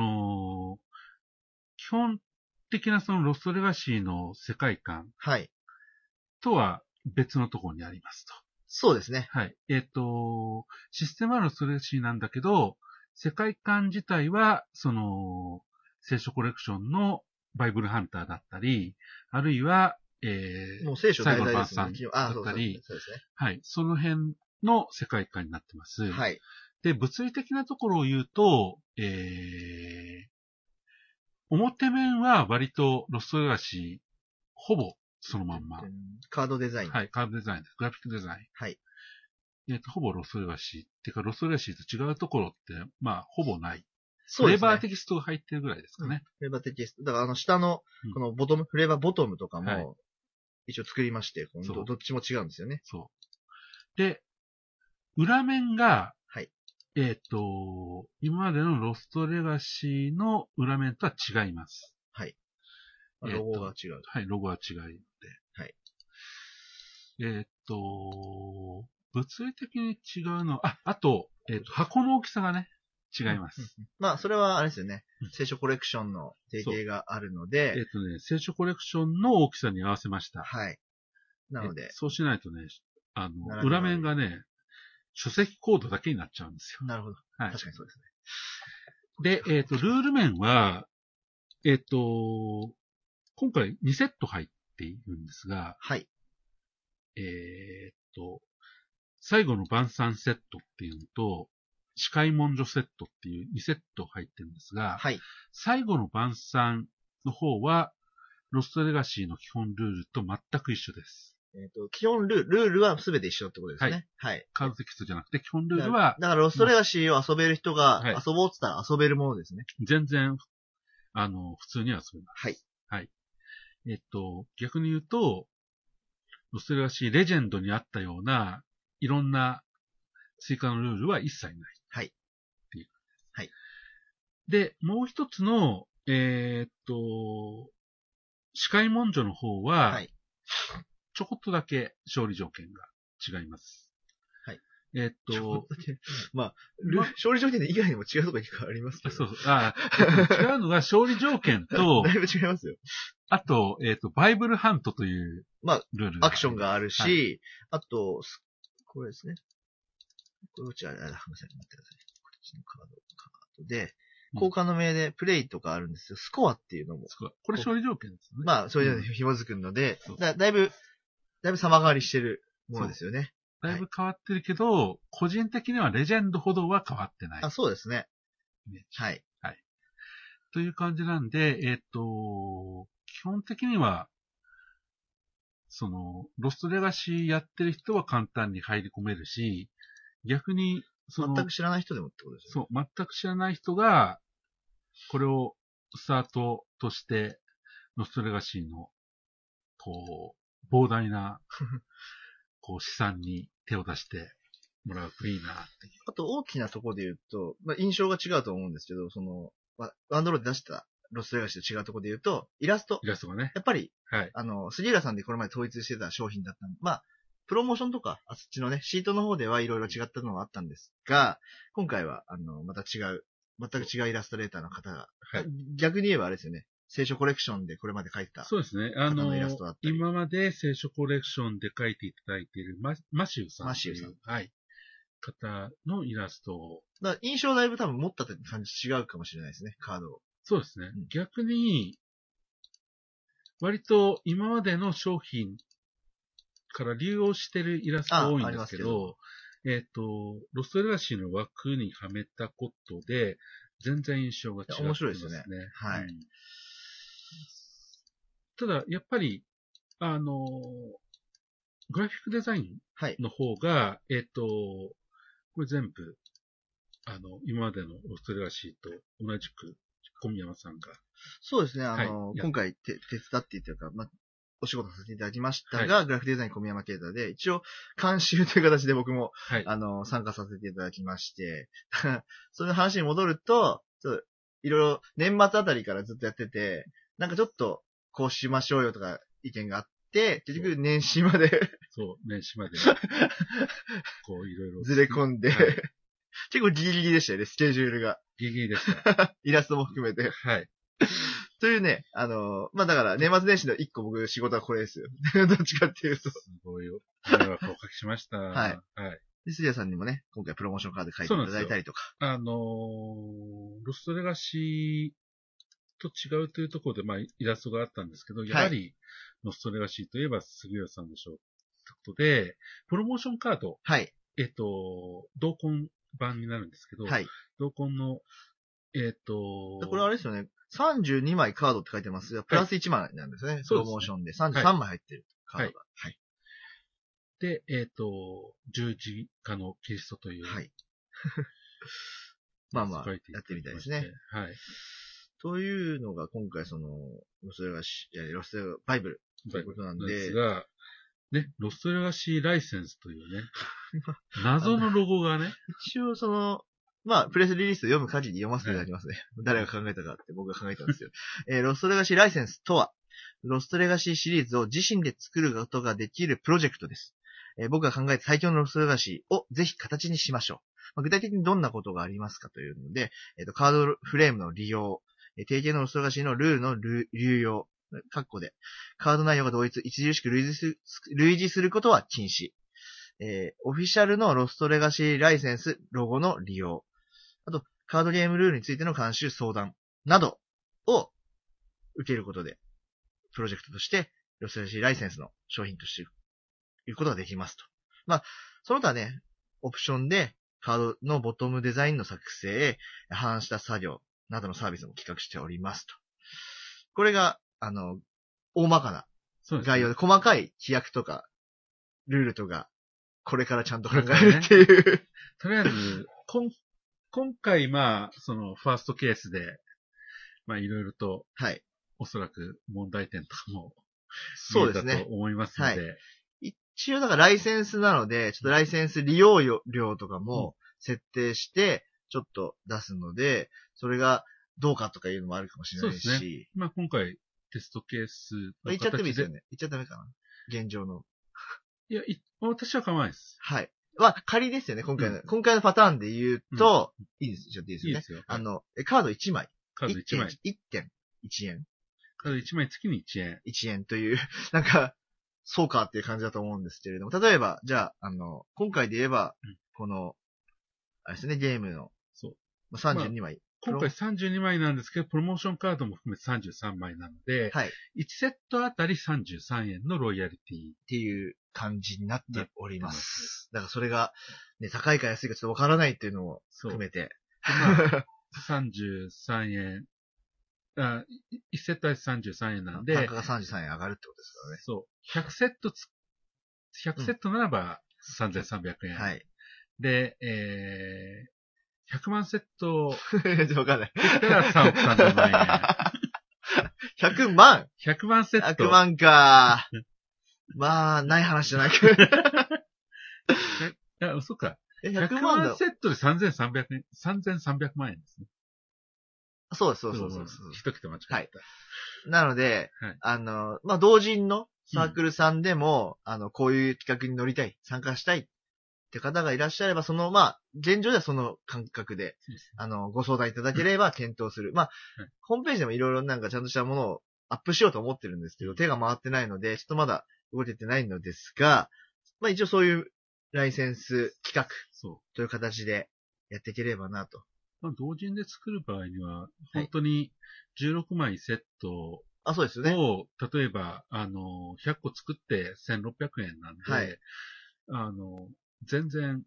基本的なロストレガシーの世界観とは別のところにありますと。 そうですね。 はい。システムはロストレガシーなんだけど、世界観自体は、聖書コレクションのバイブルハンターだったり、あるいは、 もう聖書最後の晩餐だったり、 そうですね。 はい。その辺の世界観になってます。 はい。 で、物理的なところを言うと、表面は割とロストレガシー、ほぼそのまんま。 カードデザイン。 はい、カードデザインです。グラフィックデザイン。 はい。 ほぼロストレガシー。っていうか、ロストレガシーと違うところって、ほぼない。フレーバーテキストが入ってるぐらいですかね。 フレーバーテキスト。だから下の、このフレーバーボトムとかも、一応作りまして、どっちも違うんですよね。 そう。で、裏面が、 はい。 今までのロストレガシーの裏面とは違います。 はい。ロゴが違う。 はい、ロゴが違うので。 はい。 物理的に違うのは、あと、箱の大きさがね、違います。 それはあれですよね。聖書コレクションの提携があるので。 聖書コレクションの大きさに合わせました。 はい。なので。 そうしないとね、裏面がね、書籍コードだけになっちゃうんですよ。 なるほど。 はい。 確かにそうですね。 で、ルール面は、今回2セット入っているんですが、 はい。 最後の晩餐セットっていうのと、司会文書セットっていう2セット入ってるんですが、 はい。 最後の晩餐の方は、ロストレガシーの基本ルールと全く一緒です。 基本ルールは全て一緒ってことですね。はい。 カードテキストじゃなくて、基本ルールは。 だからロストレガシーを遊べる人が、遊ぼうって言ったら遊べるものですね。 全然、普通に遊べます。 はい。 はい。逆に言うと、ロストレガシーレジェンドにあったような、いろんな追加のルールは一切ない。 はい。 っていう。 はい。 で、もう一つの、司会文書の方は、はい、 ちょこっとだけ勝利条件が違います。 はい。 まあ、 勝利条件で以外にも違うところありますけど。 そう。違うのが勝利条件と、 だいぶ違いますよ。 あと、バイブルハントというルール、 アクションがあるし、はい、あと、これですね。こっちは、ごめんなさい、待ってください。こっちのカードで、交換の名でプレイとかあるんですよ。スコアっていうのも。 これ勝利条件ですね。 まあ、そういうのに紐づくので、だいぶ様変わりしてるものですよね。 だいぶ変わってるけど、個人的にはレジェンドほどは変わってない。 そうですね。はい。 はい。という感じなんで、基本的には、ロストレガシーやってる人は簡単に入り込めるし、逆に、 全く知らない人でもってことですよね。そう、全く知らない人が、これをスタートとして、ロストレガシーの、膨大な、資産に手を出してもらうといいなって。 あと、大きなところで言うと、印象が違うと思うんですけど、ワンドローで出したロストレガシーと違うところで言うと、イラストがね。やっぱり、はい。杉浦さんでこれまで統一してた商品だったんで、プロモーションとか、あっちのね、シートの方ではいろいろ違ったのがあったんですが、今回は、また全く違うイラストレーターの方が、はい、逆に言えばあれですよね。聖書コレクションでこれまで描いた。 そうですね。今まで聖書コレクションで描いていただいているマシューさん。マシューさん。はい。方のイラストを。 だから印象だいぶ多分持った感じ違うかもしれないですね、カードを。 そうですね。逆に、割と今までの商品から流用してるイラストが多いんですけど、ロストレガシーの枠にはめたことで、全然印象が違ってますね。 面白いですよね。はい。 ただ、やっぱり、グラフィックデザインの方が、これ全部、今までのロストレガシーと同じく、小宮山さんが。 そうですね、今回手伝っていただくか、お仕事させていただきましたが、グラフィックデザイン小宮山啓太で、一応、監修という形で僕も、参加させていただきまして、その話に戻ると、いろいろ年末あたりからずっとやってて、なんかちょっと、こうしましょうよとか意見があって、結局年始までそう、年始まで。こういろいろ。 ずれ込んで、結構ギリギリでしたよね、スケジュールが。 ギリギリでした。 イラストも含めて。 はい。 というね、だから年末年始の一個僕仕事はこれですよ。どっちかっていうと。 すごいよ。迷惑をおかけしました。 はい。はい。で、杉谷さんにもね、今回プロモーションカード書いていただいたりとか。 ロストレガシーと違うというところで、イラストがあったんですけど、やはり、ロストレガシーといえば杉谷さんでしょう。ということで、プロモーションカード。 はい。 同梱版になるんですけど、はい。同梱の、 これあれですよね。32枚カードって書いてますが、プラス1枚なんですね。はい、プロモーションで。33枚入ってるカードが。はい。 で、十字架のキリストという。 はい。やってみたいですね。 はい。 というのが今回ロストレガシー、バイブルということなんで。 ですが、ね、ロストレガシーライセンスというね、謎のロゴがね。 一応プレスリリースを読む限り読ませていただきますね。誰が考えたかって僕が考えたんですよ。ロストレガシーライセンスとは、ロストレガシーシリーズを自身で作ることができるプロジェクトです。僕が考えた最強のロストレガシーをぜひ形にしましょう。具体的にどんなことがありますかというので、カードフレームの利用、定型のロストレガシーのルールの流用、括弧で、カード内容が同一、著しく類似することは禁止。オフィシャルのロストレガシーライセンス、ロゴの利用。あと、カードゲームルールについての監修、相談などを受けることで、プロジェクトとして、ロストレガシーライセンスの商品としていることができますと。その他ね、オプションで、カードのボトムデザインの作成、反した作業などのサービスも企画しておりますと。これが、大まかな概要で、細かい規約とか、ルールとか、これからちゃんと考えるっていう。 とりあえず、今回、ファーストケースで、いろいろと、はい。おそらく問題点とかも、そうですね。と思いますので。はい、 一応、だからライセンスなので、ちょっとライセンス利用料とかも設定して、ちょっと出すので、それがどうかとかいうのもあるかもしれないし。 そうですね。今回、テストケースの形で。 言っちゃってもいいですよね。言っちゃダメかな。 現状の。 いや、私は構わないです。 はい。仮ですよね、今回のパターンで言うと、いいですよね。 いいですよ。 カード1枚。 カード1枚。 1.1円。 カード1枚月に1円。 1円という、なんか、そうかっていう感じだと思うんですけれども、例えば、じゃあ、今回で言えば、この、あれですね、ゲームの、 そう。 32枚。 今回32枚なんですけど、プロモーションカードも含めて33枚なので、 はい。 1セットあたり33円のロイヤリティ。 っていう感じになっております。だからそれが、ね、高いか安いかちょっとわからないっていうのを含めて。 33円。1セットは33円なんで。 単価が33円上がるってことですからね。 そう。100セットならば3300円。 はい。 で、100万セット。 わかんない。 できたら3億3000万円。 100万 ?100 万セット。 100万か。まあ、ない話じゃないけど。いや、嘘か。 100 万セットで3300万円ですね。 そうです。 一桁間違えた。はい。 なので、同人のサークルさんでも、こういう企画に乗りたい、参加したいって方がいらっしゃれば、現状ではその感覚で、ご相談いただければ検討する。ホームページでもいろいろなんかちゃんとしたものをアップしようと思ってるんですけど、手が回ってないので、ちょっとまだ動けてないのですが、一応そういうライセンス企画という形でやっていければなと。 同人で作る場合には、本当に16枚セットそうですよね。 を、例えば、100個作って1600円なんで、 はい、 全然、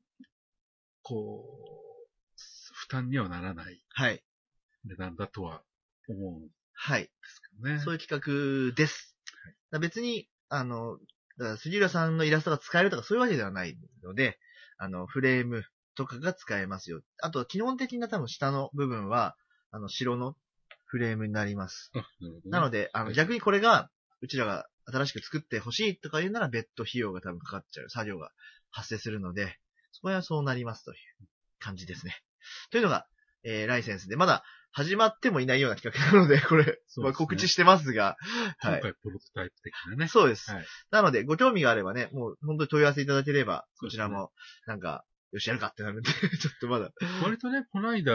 負担にはならない値段だとは思うんですけどね。 そういう企画です。はい、別に、杉浦さんのイラストが使えるとかそういうわけではないので、フレームとかが使えますよ。あと、基本的な多分下の部分は、白のフレームになります。なので、逆にこれが、うちらが新しく作ってほしいとか言うなら別途費用が多分かかっちゃう。作業が発生するので、そこはそうなりますという感じですね。というのが、ライセンスで、まだ始まってもいないような企画なので、これ、告知してますが、 今回プロトタイプ的なね。 そうです。なので、ご興味があればね、もう本当に問い合わせいただければ、こちらも、なんか、よし、やるかってなるんで、ちょっとまだ。 割とね、この間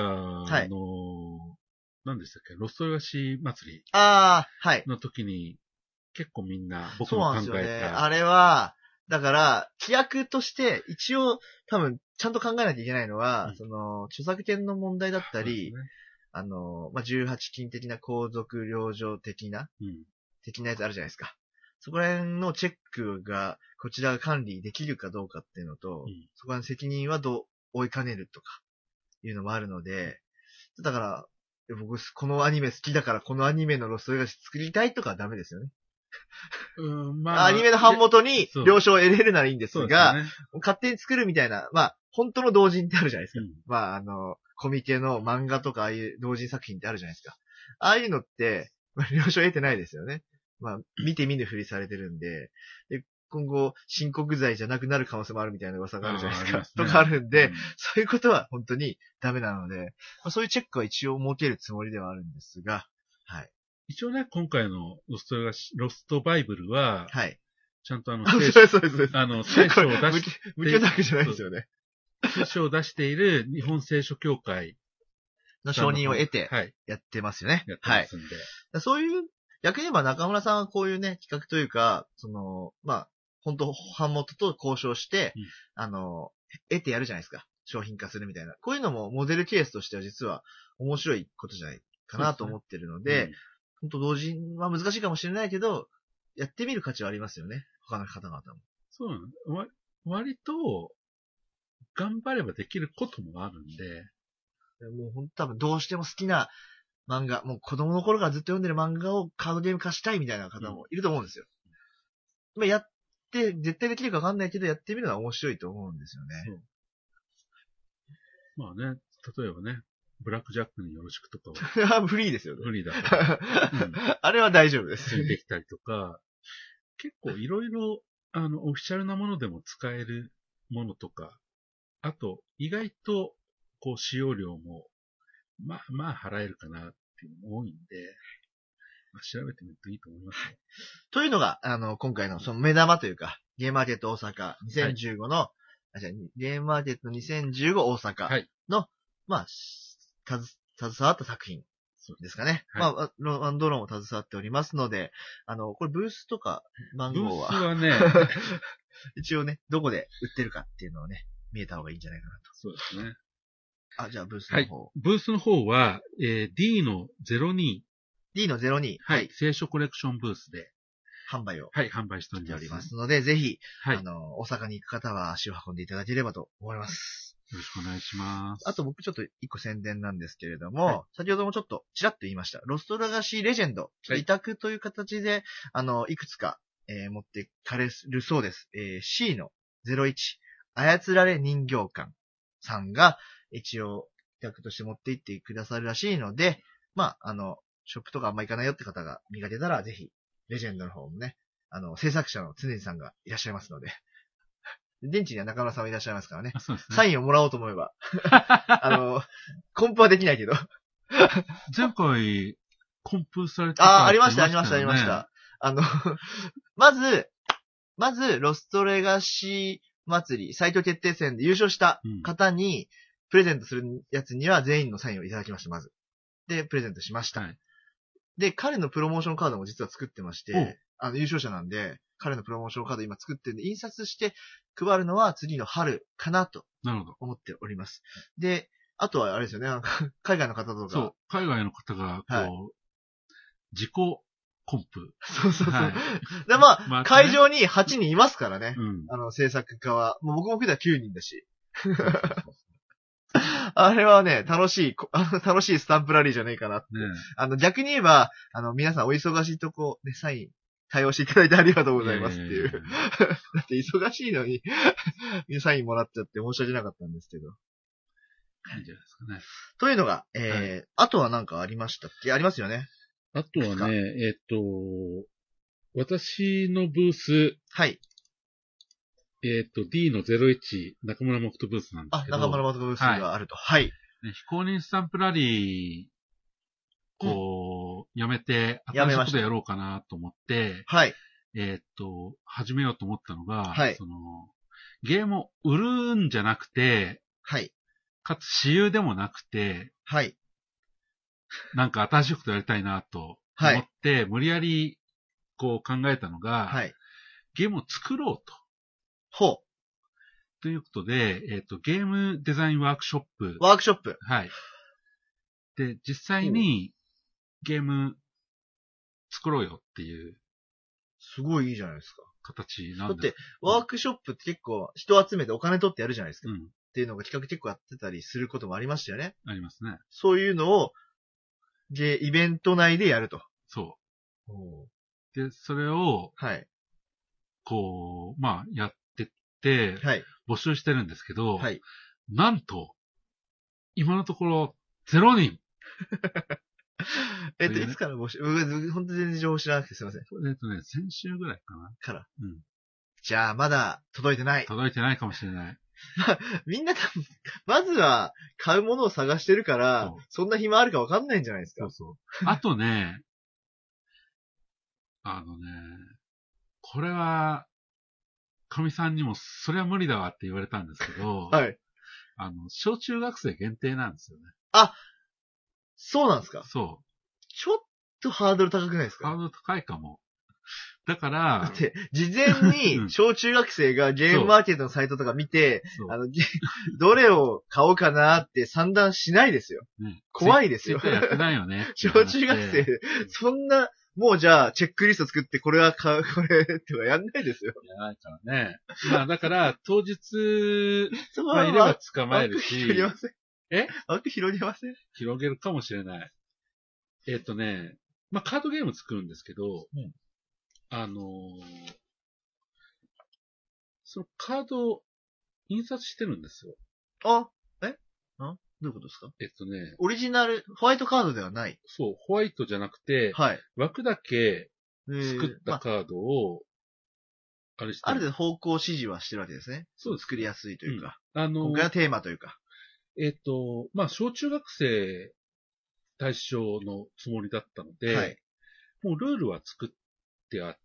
何でしたっけ、ロストヨガシ祭りの時に、結構みんな僕の考えた。そうなんですよね。 あれは、だから、規約として、一応、多分、ちゃんと考えなきゃいけないのは、著作権の問題だったり、18禁的な皇族領上的なやつあるじゃないですか。そこら辺のチェックが、こちらが管理できるかどうかっていうのと、そこらの責任は負いかねるとか、いうのもあるので、だから、僕、このアニメ好きだから、このアニメのロストヨガシ作りたいとかはダメですよね。アニメの版元に了承を得れるならいいんですが、勝手に作るみたいな、本当の同人ってあるじゃないですか。コミケの漫画とかああいう同人作品ってあるじゃないですか。ああいうのって、了承得てないですよね。見て見ぬふりされてるんで、今後、申告罪じゃなくなる可能性もあるみたいな噂があるじゃないですか。とかあるんで、そういうことは本当にダメなので、そういうチェックは一応設けるつもりではあるんですが、はい。 一応ね、今回のロストバイブルは、 はい。 ちゃんと聖書を出して、 無許諾じゃないですよね。 聖書を出している日本聖書協会の承認を得て、やってますよね。 やってますんで。 そういう、逆に言えば中村さんはこういうね、企画というか、本当版元と交渉して、得てやるじゃないですか。商品化するみたいな。こういうのもモデルケースとしては実は面白いことじゃないかなと思ってるので、本当同人は難しいかもしれないけど、やってみる価値はありますよね。他の方々も。 そうなの。割と、頑張ればできることもあるんで。 もう本当多分どうしても好きな漫画、もう子供の頃からずっと読んでる漫画をカードゲーム化したいみたいな方もいると思うんですよ。やって、絶対できるかわかんないけど、やってみるのは面白いと思うんですよね。 まあね、例えばね、ブラックジャックによろしくとかは。フリーですよね。 フリーだとか。 あれは大丈夫です。 できたりとか、結構いろいろ、オフィシャルなものでも使えるものとか、あと、意外と、使用料も、まあ払えるかなっていうのも多いんで、 調べてみるといいと思いますよ。 というのが、今回のその目玉というか、ゲームマーケット大阪2015の、ゲームマーケット2015大阪の、まあ、携わった作品ですかね。 はい、 まあ、ワンドローンも携わっておりますので、これブースとか番号は。 ブースはね、 一応ね、どこで売ってるかっていうのをね、見えた方がいいんじゃないかなと。 そうですね。 じゃあブースの方。 はい。ブースの方は、D の02。 D の02。 はい。聖書コレクションブースで。 販売を。 はい、販売しておりますので、ぜひ、 はい、 大阪に行く方は足を運んでいただければと思います。 よろしくお願いします。 あと僕ちょっと一個宣伝なんですけれども、はい、先ほどもちょっとちらっと言いました。ロストレガシーレジェンド、委託という形で、いくつか、持ってかれるそうです。C の01、操られ人形館さんが、一応、委託として持って行ってくださるらしいので、まあ、ショップとかあんま行かないよって方が見かけたら、ぜひ、レジェンドの方もね、制作者の常地さんがいらっしゃいますので、現地には中村さんもいらっしゃいますからね。 そうですね。 サインをもらおうと思えば。コンプはできないけど。 前回、コンプされてた、 ありました。まず、ロストレガシー祭り、最強決定戦で優勝した方に、プレゼントするやつには全員のサインをいただきました、まず。で、プレゼントしました。はい、で、彼のプロモーションカードも実は作ってまして、優勝者なんで、彼のプロモーションカード今作ってるんで、印刷して配るのは次の春かなと思っております。で、あとはあれですよね、海外の方とか。 そう、海外の方が、自己コンプ。 そう。はい、で、まあ、会場に8人いますからね。制作家は。もう僕も普段9人だし。あれはね、楽しいスタンプラリーじゃねえかなって。ね、逆に言えば、皆さんお忙しいとこでサイン対応していただいてありがとうございますっていう。だって忙しいのにサインもらっちゃって申し訳なかったんですけど。 いいんじゃないですかね。 というのが、あとは何かありましたっけ？ありますよね。 あとはね、私のブース。 はい。 D の01、中村誠ブースなんですけど。 中村誠ブースがあると。はい。 非公認スタンプラリー、やめて、新しいことやろうかなと思って、 はい。 始めようと思ったのが、 はい。 ゲームを売るんじゃなくて、 はい。 かつ私有でもなくて、 はい。 なんか新しいことやりたいなと思って、はい、無理やり考えたのが、はい、ゲームを作ろうと。 ほう。 ということで、ゲームデザインワークショップ。 ワークショップ。 はい。で、実際にゲーム作ろうよっていう。 すごいいいじゃないですか。 形なんです。 だって、ワークショップって結構人集めてお金取ってやるじゃないですか。っていうのが企画結構やってたりすることもありましたよね。 ありますね。 そういうのを、イベント内でやると。 そう。で、それを、 はい。 やってって、はい。募集してるんですけど、はい。なんと、今のところ、0人。 いつから募集、本当に全然情報知らなくてすいません。 先週ぐらいかな。 から。じゃあ、まだ届いてない。 届いてないかもしれない。 みんな多分、まずは買うものを探してるから、そんな暇あるかわかんないんじゃないですか。 そう。あとね、これは、かみさんにも、それは無理だわって言われたんですけど、はい。小中学生限定なんですよね。 あ、そうなんですか？ そう。 ちょっとハードル高くないですか？ ハードル高いかも。だから、 だって、事前に、小中学生がゲームマーケットのサイトとか見て、どれを買おうかなって算段しないですよ。怖いですよ。 やってないよね。 小中学生、そんな、もうじゃあ、チェックリスト作って、これは買う、これってはやんないですよ。 やらないからね。だから、当日、いれば捕まえるし。 枠広げません？枠広げません？ 広げるかもしれない。カードゲーム作るんですけど、そのカードを印刷してるんですよ。 どういうことですか？オリジナル、ホワイトカードではない。 そう、ホワイトじゃなくて、はい、枠だけ作ったカードを、 ある程度方向指示はしてるわけですね。そう。作りやすいというか。今回はテーマというか。 小中学生対象のつもりだったので、はい、 もうルールは作ってあって、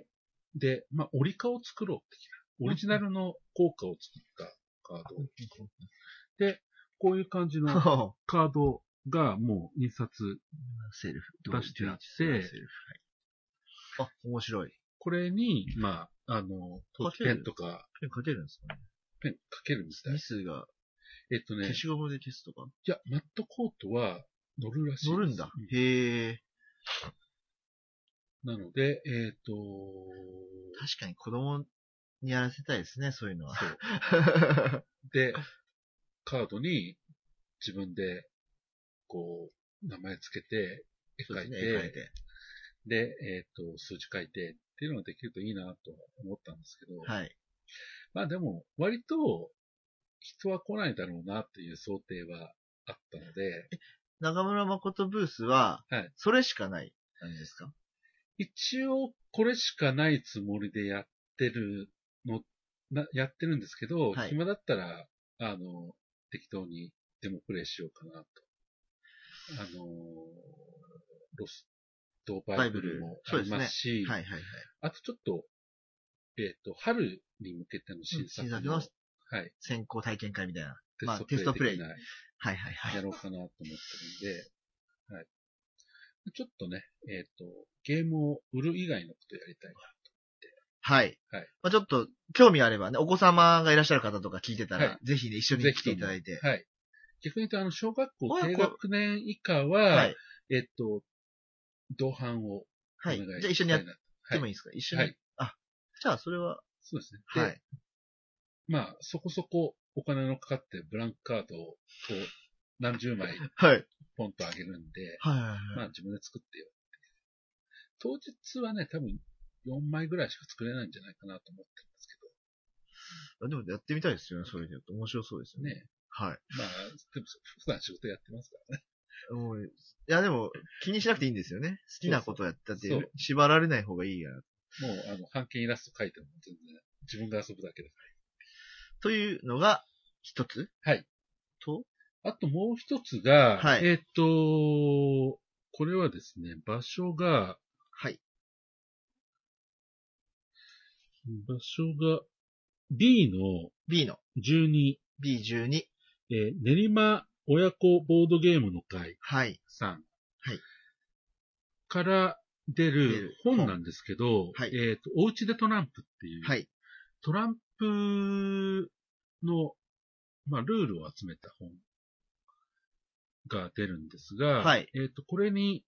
で、まあ、折り化を作ろうってオリジナルの効果を作ったカード。で、こういう感じのカードがもう印刷出してあって、 あ、面白い。 これに、まあ、ペンとか。 ペン書けるんですかね？ ペン書けるんですね。 ミスが。消しゴムで消すとか？ いや、マットコートは乗るらしいです。 乗るんだ。へえ。 なので、 確かに子供にやらせたいですね、そういうのは。そう。 で、カードに自分で、こう、名前つけて、絵描いて、で、数字書いてっていうのができるといいなと思ったんですけど、 はい。 まあでも、割と人は来ないだろうなっていう想定はあったので、 中村誠ブースは、それしかない感じですか？ 一応、これしかないつもりでやってるんですけど、暇だったら、適当にデモプレイしようかなと。ロストバイブルもありますし、あとちょっと、春に向けての新作の、 先行体験会みたいな。 まあ、テストプレイ。やろうかなと思ってるんで、はい。ちょっとね、ゲームを売る以外のことやりたいなと思って。 はい。まあちょっと、興味あればね、お子様がいらっしゃる方とか聞いてたら、ぜひね、一緒に来ていただいて。 はい。逆に言うと、小学校低学年以下は、同伴をお願いしたいな。 じゃあ一緒にやってもいいですか？一緒に。じゃあそれは。 そうですね。はい。まあ、そこそこお金のかかってブランクカードを何十枚、ポンとあげるんで、まあ自分で作ってよ。当日はね、多分4枚ぐらいしか作れないんじゃないかなと思ってるんですけど。 でもやってみたいですよね、それで。面白そうですよね。はい。 まあ、でも普段仕事やってますからね。 いや、でも、気にしなくていいんですよね。好きなことやったって、縛られない方がいいや。もう、 半径イラスト描いても全然、自分が遊ぶだけだから。 というのが、一つ？ はい。あともう一つが、これはですね、場所が、場所が、B の12。 B12。 練馬親子ボードゲームの会さん。から出る本なんですけど、おうちでトランプっていう、トランプの、まあ、ルールを集めた本が出るんですが、これに、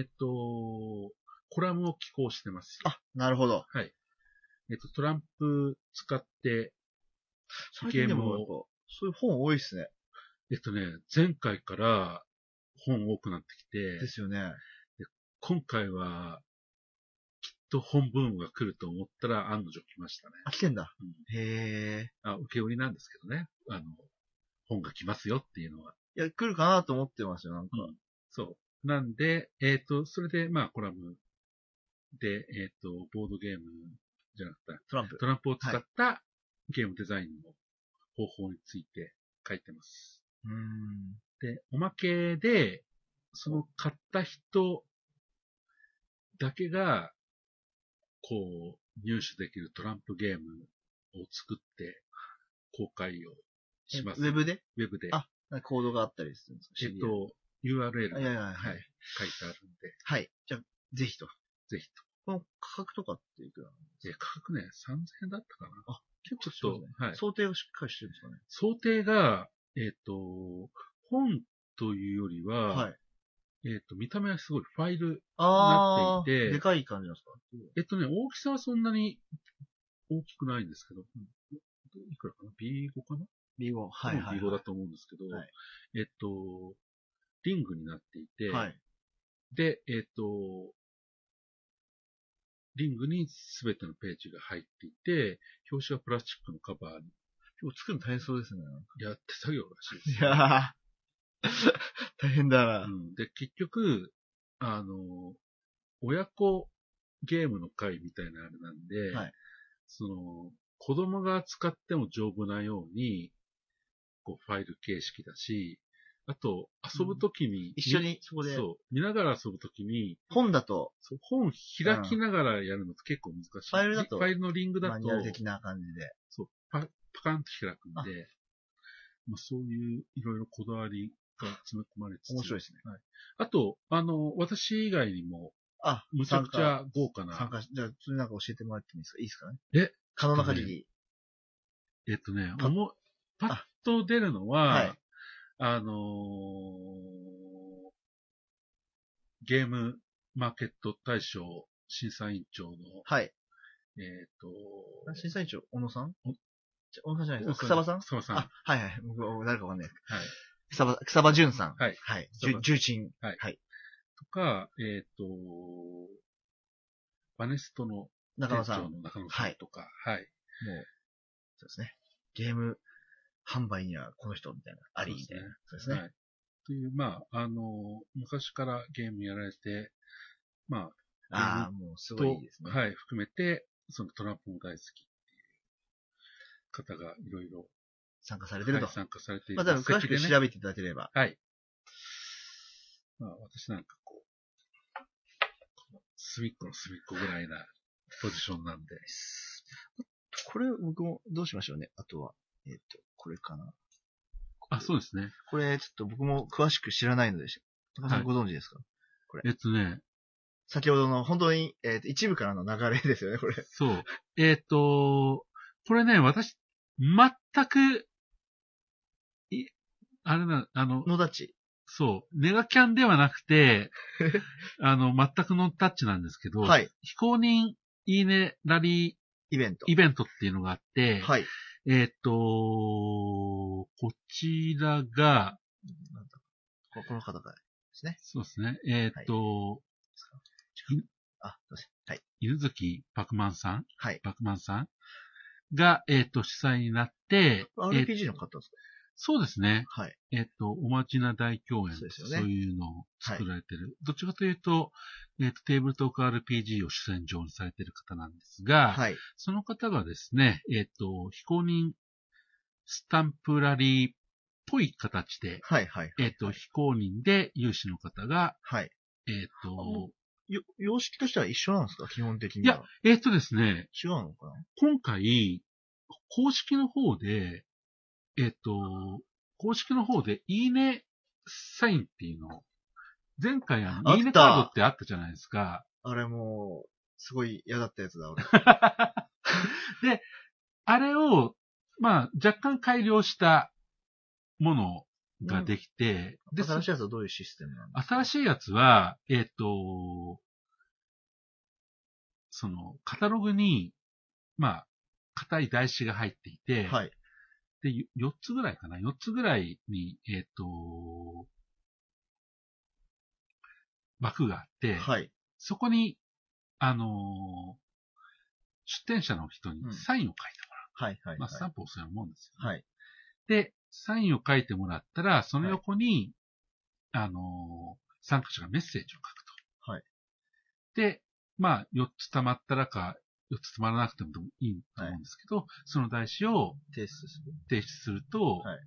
コラムを寄稿してます。 あ、なるほど。 はい。トランプ使って、ゲームを。 そういう本多いですね。 前回から本多くなってきて。 ですよね。 今回は、きっと本ブームが来ると思ったら案の定来ましたね。 あ、来てんだ。へー。受け売りなんですけどね。本が来ますよっていうのは。 いや、来るかなと思ってますよ、なんか。 そう。なんで、それで、まあ、コラムで、ボードゲームじゃなくて、トランプを使ったゲームデザインの方法について書いてます。で、おまけで、その買った人だけが、こう、入手できるトランプゲームを作って公開をします。 ウェブで？ ウェブで。 コードがあったりするんですか ？URL が、書いてあるんで。 はい。じゃあ、ぜひと。 ぜひと。 この価格とかっていくらなんですか？ 価格ね、3000円だったかな。 あ、結構ちょっと、想定がしっかりしてるんですかね。 想定が、本というよりは、見た目はすごいファイルになっていて、 でかい感じなんですか？ 大きさはそんなに大きくないんですけど、いくらかな ?B5 かな ?B5。はい。 B5 だと思うんですけど、リングになっていて、で、リングにすべてのページが入っていて、表紙はプラスチックのカバーに。 今日作るの大変そうですね。 やって作業らしいです、 ね。いや大変だな、 で、結局、親子ゲームの会みたいなあれなんで、子供が使っても丈夫なように、こう、ファイル形式だし、 あと、遊ぶときに、 一緒にそこで。 そう。見ながら遊ぶときに、 本だと、 本開きながらやるのって結構難しい。 ファイルだと、 ファイルのリングだと、 マニュアル的な感じで。 そう。パカンと開くんで、まあ、そういういろいろこだわりが詰め込まれてて。 面白いですね。 はい。あと、私以外にも、むちゃくちゃ豪華な。 じゃあ、それなんか教えてもらってもいいですか？いいですかね？ え？ 可能な限り。 パッと出るのは、 はい、 ゲームマーケット大賞審査委員長の、 はい。審査委員長、小野さん？小野さんじゃないですか？草場さん？ 草場さん。 あ、はいはい。僕、誰かわかんないです。 はい。 草場淳さん。 はい。 はい。重鎮。 はい。はい。とか、バネストの中野さんとか、はい。 もう、そうですね。ゲーム販売にはこの人みたいな、ありみたいな。そうですね。はい。 という、まあ、昔からゲームやられて、まあ、もうすごいいいですね。 はい、含めて、そのトランプも大好きっていう方がいろいろ参加されてると。 はい、参加されている。 まあ、詳しく調べていただければ。 はい。まあ、私なんか隅っこの隅っこぐらいなポジションなんで。 これ、僕もどうしましょうね。あとは、これかな。 あ、そうですね。 これ、ちょっと僕も詳しく知らないので、高さんご存知ですか？これ。先ほどの本当に、一部からの流れですよね、これ。 そう。これね、私、全く、 ノータッチ。 そう。ネガキャンではなくて、全くノータッチなんですけど、はい。非公認いいねラリーイベントっていうのがあって、 はい。 こちらが、 この方がですね。 そうですね。 はい、 はい。犬月パクマンさん。 はい。 パクマンさんが、主催になって、 RPG の方ですか？ そうですね。 はい。 おまじな大共演、そういうのを作られてる。はい、どっちかというと、テーブルトーク RPG を主戦場にされている方なんですが、はい。その方がですね、非公認スタンプラリーっぽい形で、はいはいはい、非公認で有志の方が、はい。 様式としては一緒なんですか？基本的には。 いや、ですね。 違うのかな？ 今回、公式の方で、公式の方で、いいねサインっていうのを、前回いいねカードってあったじゃないですか。 あれもう、すごい嫌だったやつだ、俺。 で、あれを、まあ、若干改良したものができて、 で、新しいやつはどういうシステムなんですか？ 新しいやつは、その、カタログに、まあ、硬い台紙が入っていて、はい。で、4つぐらいかな ?4 つぐらいに、枠があって、はい。そこに、出展者の人にサインを書いてもらう。はい、はい。まあ、スタンプをするもんですよね。はい。で、サインを書いてもらったら、その横に、参加者がメッセージを書くと。はい。で、まあ、4つ溜まったらか、4つ溜まらなくてもいいと思うんですけど、はい、その台紙を提出すると、はい、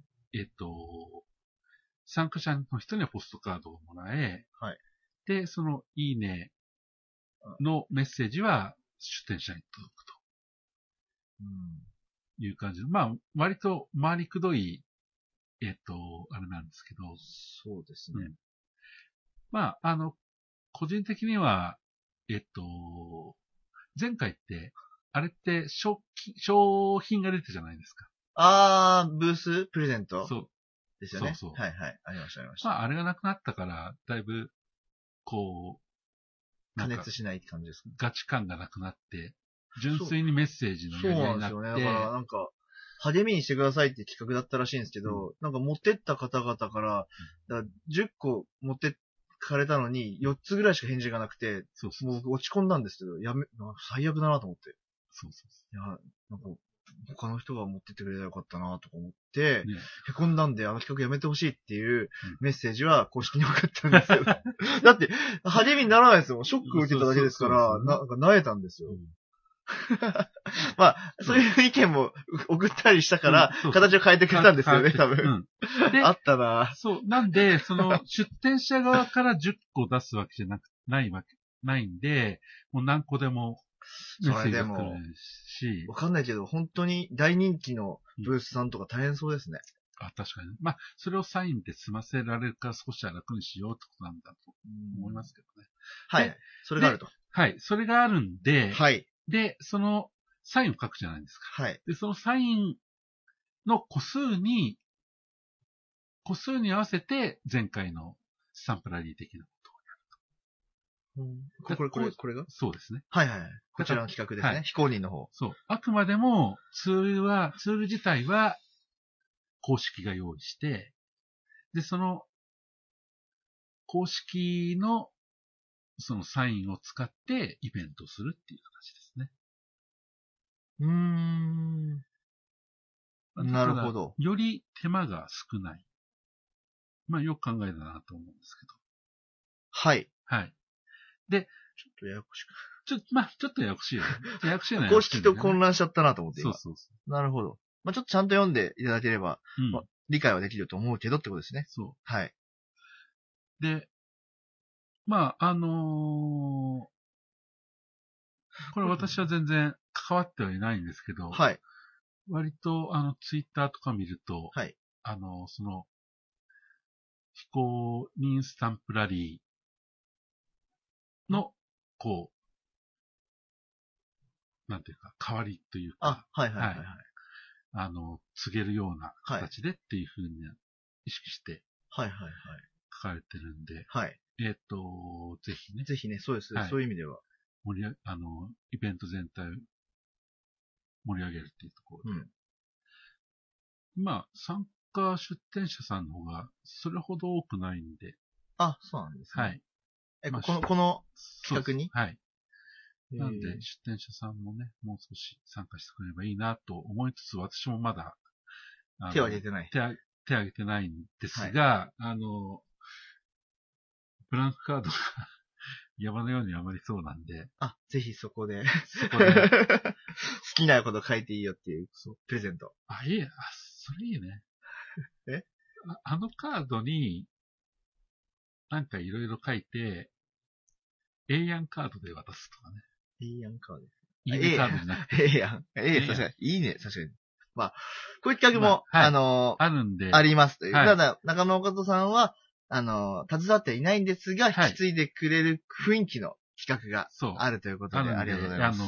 参加者の人にはポストカードをもらえ、はい、で、そのいいねのメッセージは出展者に届くと。いう感じで、まあ、割と回りくどい、あれなんですけど。 そうですね。 まあ、個人的には、前回って、あれって商品が出たじゃないですか。 ブースプレゼントそう。 ですよね。そう。はいはい。ありました。 まあ、あれがなくなったから、だいぶ、 加熱しないって感じですか？ ガチ感がなくなって、純粋にメッセージのやり合いになって。そうなんですよね。 だからなんか、励みにしてくださいって企画だったらしいんですけど、なんか持ってった方々から、10個持ってかれたのに、4つぐらいしか返事がなくて、もう落ち込んだんですけど、最悪だなと思って。そうそうそう。いや、なんか、他の人が持ってってくれたらよかったなとか思って、凹んだんで、企画やめてほしいっていうメッセージは公式に送ったんですけど。だって、励みにならないですよ。ショック受けただけですから、なんか萎えたんですよ。 まあ、そういう意見も送ったりしたから、形を変えてくれたんですよね、多分。あったな。 そう。なんで、出店者側から10個出すわけじゃないんで、もう何個でもメッセージが来るし。 わかんないけど、本当に大人気のブースさんとか大変そうですね。 確かに。まあ、それをサインで済ませられるから少しは楽にしようってことなんだと思いますけどね。 はい。それがあると。 はい。それがあるんで、 はい。 で、サインを書くじゃないですか。 はい。 で、そのサインの個数に合わせて、前回のスタンプラリー的なことをやると。 これがそうですね。 はいはい。こちらの企画ですね。非公認の方。 そう。あくまでも、ツール自体は、公式が用意して、で、その、公式の、そのサインを使ってイベントをするっていう形ですね。 なるほど。 より手間が少ない。まあ、よく考えたなと思うんですけど。 はい。 はい。で、 ちょっとややこしく。 ちょっとややこしいよね。ややこしいな。 公式と混乱しちゃったなと思って。 そうそうそう。 なるほど。まあ、ちょっとちゃんと読んでいただければ、まあ、理解はできると思うけどってことですね。 そう。 はい。 で、まあ、これ私は全然関わってはいないんですけど、 はい。 割と、ツイッターとか見ると、 はい。 非公認スタンプラリーの、こう、なんていうか、代わりというか、 はいはいはい、はい。 告げるような形でっていうふうに意識して、 はいはいはい。 書かれてるんで、 はい。 ぜひね。 ぜひね、そうです。 はい、 そういう意味では。 イベント全体を盛り上げるっていうところで。まあ、参加出店者さんの方がそれほど多くないんで。 そうなんですね。 はい。 この企画にはい。なんで、出店者さんもね、もう少し参加してくれればいいなと思いつつ、私もまだ、 手を挙げてない。 手を挙げてないんですが、ブランクカードが山のように余りそうなんで。 ぜひそこで。好きなこと書いていいよっていう、プレゼント。 いい、それいいね。あのカードに、なんかいろいろ書いて、A案カードで渡すとかね。 A案カードいいねカードじゃなくて。 A案。確かに。いいね、確かに。まあ、こういう企画も、 あるんで。 ありますという。ただ、中野岡さんは、携わっていないんですが、引き継いでくれる雰囲気の企画があるということで、ありがとうございます。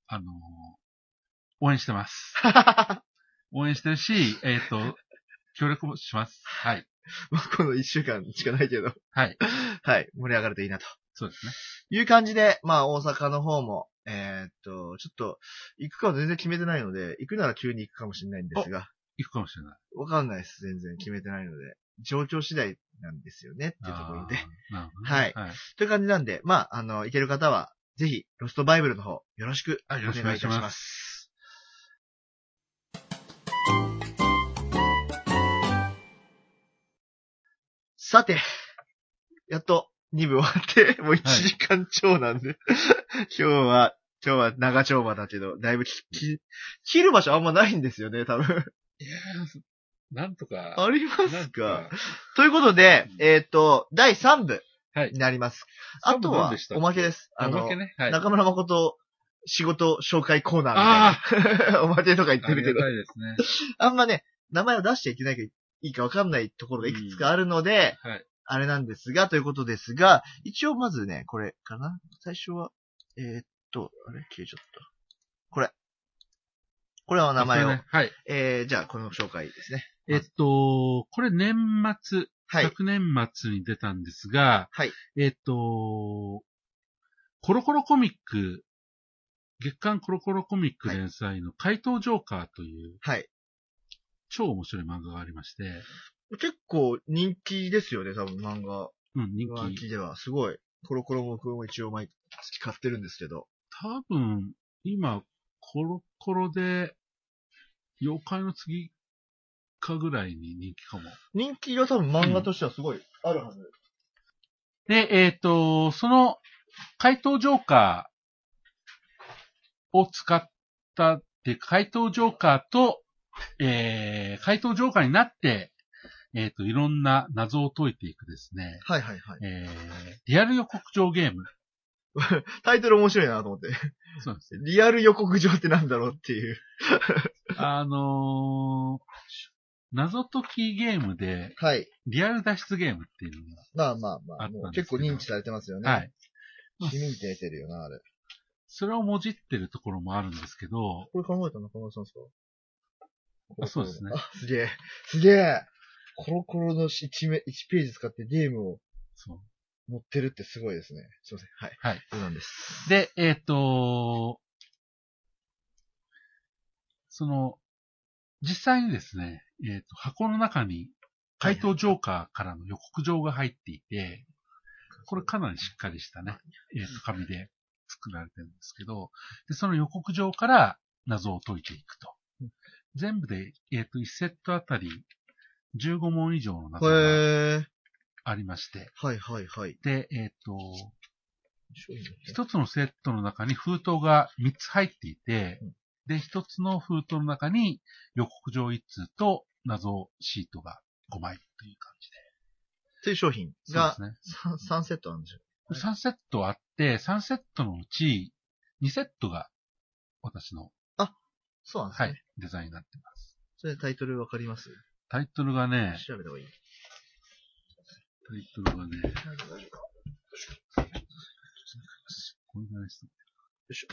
応援してます。応援してるし、協力もします。はい。 この1週間しかないけど。 はい。 はい。盛り上がるといいなと。 そうですね。 いう感じで、まあ、大阪の方も、ちょっと、行くかは全然決めてないので、行くなら急に行くかもしれないんですが。 行くかもしれない。 わかんないです。全然決めてないので。状況次第なんですよねっていうところで。はい。という感じなんで、まあ、行ける方は、ぜひ、ロストバイブルの方、よろしくお願いいたします。さて、やっと2部終わって、もう1時間超なんで、今日は長丁場だけど、だいぶ切る場所あんまないんですよね、多分。 いやなんとか。 ありますか。ということで、第3部になります。あとは、おまけです。 おまけね。 中村誠仕事紹介コーナーみたいな。おまけとか言ってるけど。あんまね、名前を出しちゃいけないかいいかわかんないところがいくつかあるので、あれなんですが、ということですが、一応まずね、これかな最初は、あれ消えちゃった。これは名前を。じゃあ、この紹介ですね。 これ年末、昨年末に出たんですが、コロコロコミック、月刊コロコロコミック連載の怪盗ジョーカーという、超面白い漫画がありまして、 結構人気ですよね、多分漫画。 人気では。すごい。コロコロも僕も一応毎月買ってるんですけど。 多分、今、コロコロで、妖怪の次かぐらいに人気かも。 人気が多分漫画としてはすごいあるはず。 で、その、怪盗ジョーカーを使ったっていう怪盗ジョーカーと、怪盗ジョーカーになって、いろんな謎を解いていくですね。 はいはいはい。 リアル予告状ゲーム。 タイトル面白いなと思って。 そうです。 リアル予告状ってなんだろうっていう。 謎解きゲームで、 はい。 リアル脱出ゲームっていうのがもう結構認知されてますよね。 はい。 市民権得てるよな、あれ。 それをもじってるところもあるんですけど。 これ考えたの中村さんですか？ そうですね。 すげえ。すげえ。コロコロの1ページ使ってゲームを持ってるってすごいですね。すいません。はい。 はい。 そうなんです。 で、実際にですね、箱の中に怪盗ジョーカーからの予告状が入っていて、これかなりしっかりしたね、紙で作られてるんですけど、で、その予告状から謎を解いていくと。全部で、1セットあたり15問以上の謎がありまして。 はいはいはい。 で、一つのセットの中に封筒が3つ入っていて、で、一つの封筒の中に予告状1通と謎シートが5枚という感じで。 という商品がそうですね、 3セットなんでしょう。 3セットあって、3セットのうち2セットが私の、 そうなんですね。 はい、デザインになってます。 それタイトルわかります？ タイトルがね、 調べた方がいい。 タイトルがね、これぐらいですね。 よいしょ。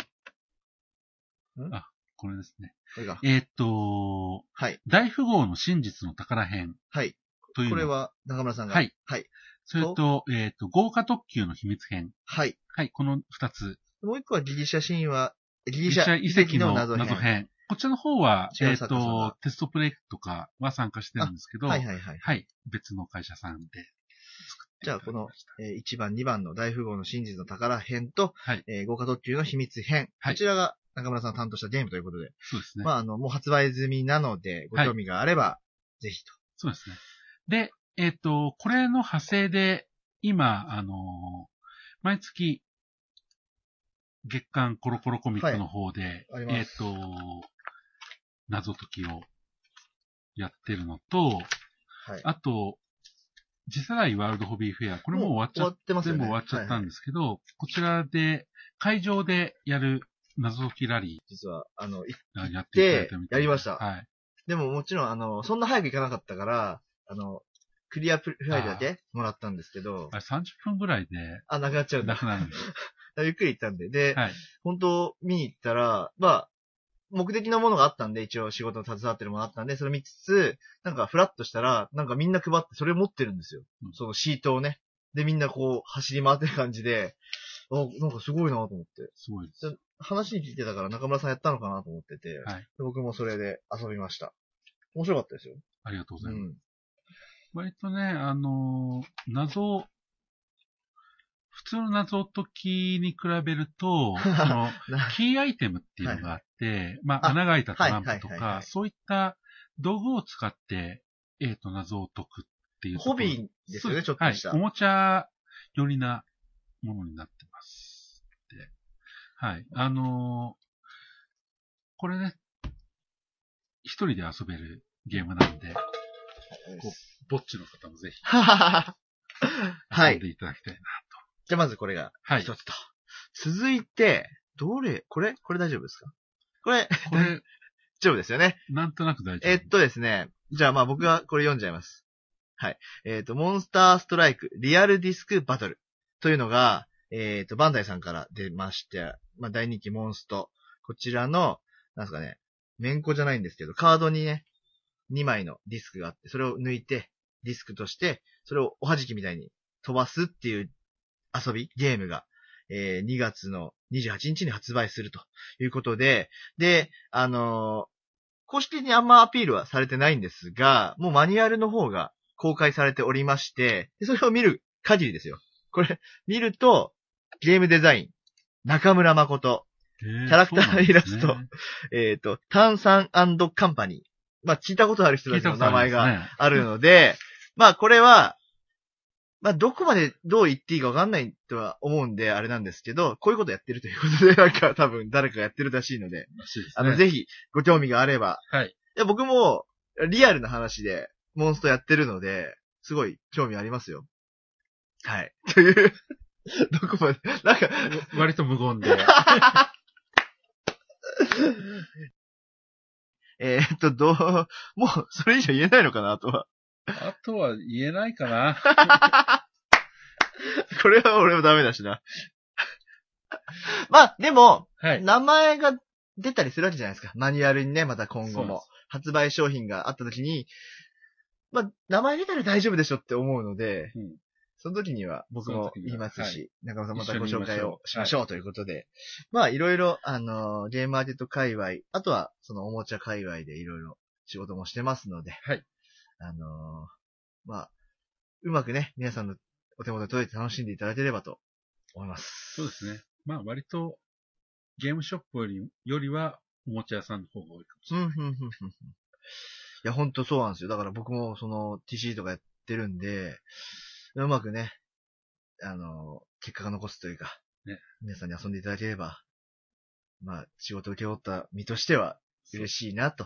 これですね。 これが。 はい。大富豪の真実の宝編。 はい。 という。 これは中村さんが。 はい。 はい。 それと、豪華特急の秘密編。 はい。 はい。この2つ。 もう一個はギリシャ遺跡の謎編。 こっちの方は、テストプレイとかは参加してるんですけど、 はいはいはい。 はい。別の会社さんで作って。 じゃあ、この、1番、2番の大富豪の真実の宝編と、 はい。 豪華特急の秘密編。はい。こちらが中村さんが担当したゲームということで。 そうですね。 もう発売済みなので、ご興味があれば、ぜひと。 そうですね。で、これの派生で、今、毎月、月刊コロコロコミックの方で、謎解きをやってるのと、はい、あと、次世代ワールドホビーフェア、これもう終わっちゃってますね。全部終わっちゃったんですけど、はいはい、こちらで、会場でやる謎解きラリー。 実は、 やっていただいたみたいな。 やりました。 はい。 でももちろん、そんな早く行かなかったから、クリアフライだけもらったんですけど。 あれ30分ぐらいで。 なくなっちゃうんだ。 なくなるんです。 ゆっくり行ったんで。で、 はい、 本当見に行ったら、目的のものがあったんで、一応仕事に携わってるものがあったんで、それ見つつ、なんかフラッとしたら、なんかみんな配ってそれを持ってるんですよ。そのシートをね。で、みんなこう、走り回ってる感じで、なんかすごいなと思って。 すごいです。 話に聞いてたから中村さんやったのかなと思ってて、はい、僕もそれで遊びました。面白かったですよ。 ありがとうございます。割とね、普通の謎解きに比べると、キーアイテムっていうのがあって、穴が開いたトランプとか、そういった道具を使って、謎を解くっていう。 ホビーですよね、ちょっとした。 はい。おもちゃ寄りなものになってます。で、はい。これね、一人で遊べるゲームなんで、ぼっちの方もぜひ、遊んでいただきたいなと。 じゃあまずこれが一つと。はい、続いて、これ大丈夫ですか？これ大丈夫ですよね。 なんとなく大丈夫。 ですね。じゃあ僕がこれ読んじゃいます。はい。モンスターストライクリアルディスクバトルというのが、バンダイさんから出まして、大人気モンスト。こちらの、なんですかね、めんこじゃないんですけど、カードにね、2枚のディスクがあって、それを抜いて、ディスクとして、それをおはじきみたいに飛ばすっていうゲームが、2月の28日に発売するということで、で、公式にあんまアピールはされてないんですが、もうマニュアルの方が公開されておりまして、それを見る限りですよ。これ、見ると、ゲームデザイン、中村誠、キャラクターイラスト、炭酸&カンパニー。聞いたことある人たちの名前があるので、これは、 まあ、どこまでどう言っていいかわかんないとは思うんで、あれなんですけど、こういうことやってるということで、なんか多分誰かがやってるらしいので、ぜひご興味があれば。 はい。 いや、僕もリアルな話でモンストやってるので、すごい興味ありますよ。はい。という、どこまで、なんか、 割と無言で。 もう、それ以上言えないのかな、あとは。 あとは言えないかな。 これは俺もダメだしな。まあ、でも、 はい、 名前が出たりするわけじゃないですか。マニュアルにね、また今後も。発売商品があった時に、まあ、名前出たら大丈夫でしょって思うので、その時には僕も言いますし、中野さんまたご紹介をしましょうということで、まあ、いろいろ、ゲームマーケット界隈、あとは、そのおもちゃ界隈でいろいろ仕事もしてますので、 はい。 まあ、うまくね、皆さんのお手元に届いて楽しんでいただければと思います。 そうですね。まあ、割と、ゲームショップよりは、おもちゃ屋さんの方が多いかもしれない。いや、ほんとそうなんですよ。だから僕もその TC とかやってるんで、うまくね、結果が残すというか、ね、皆さんに遊んでいただければ、まあ、仕事を受け負った身としては嬉しいなと。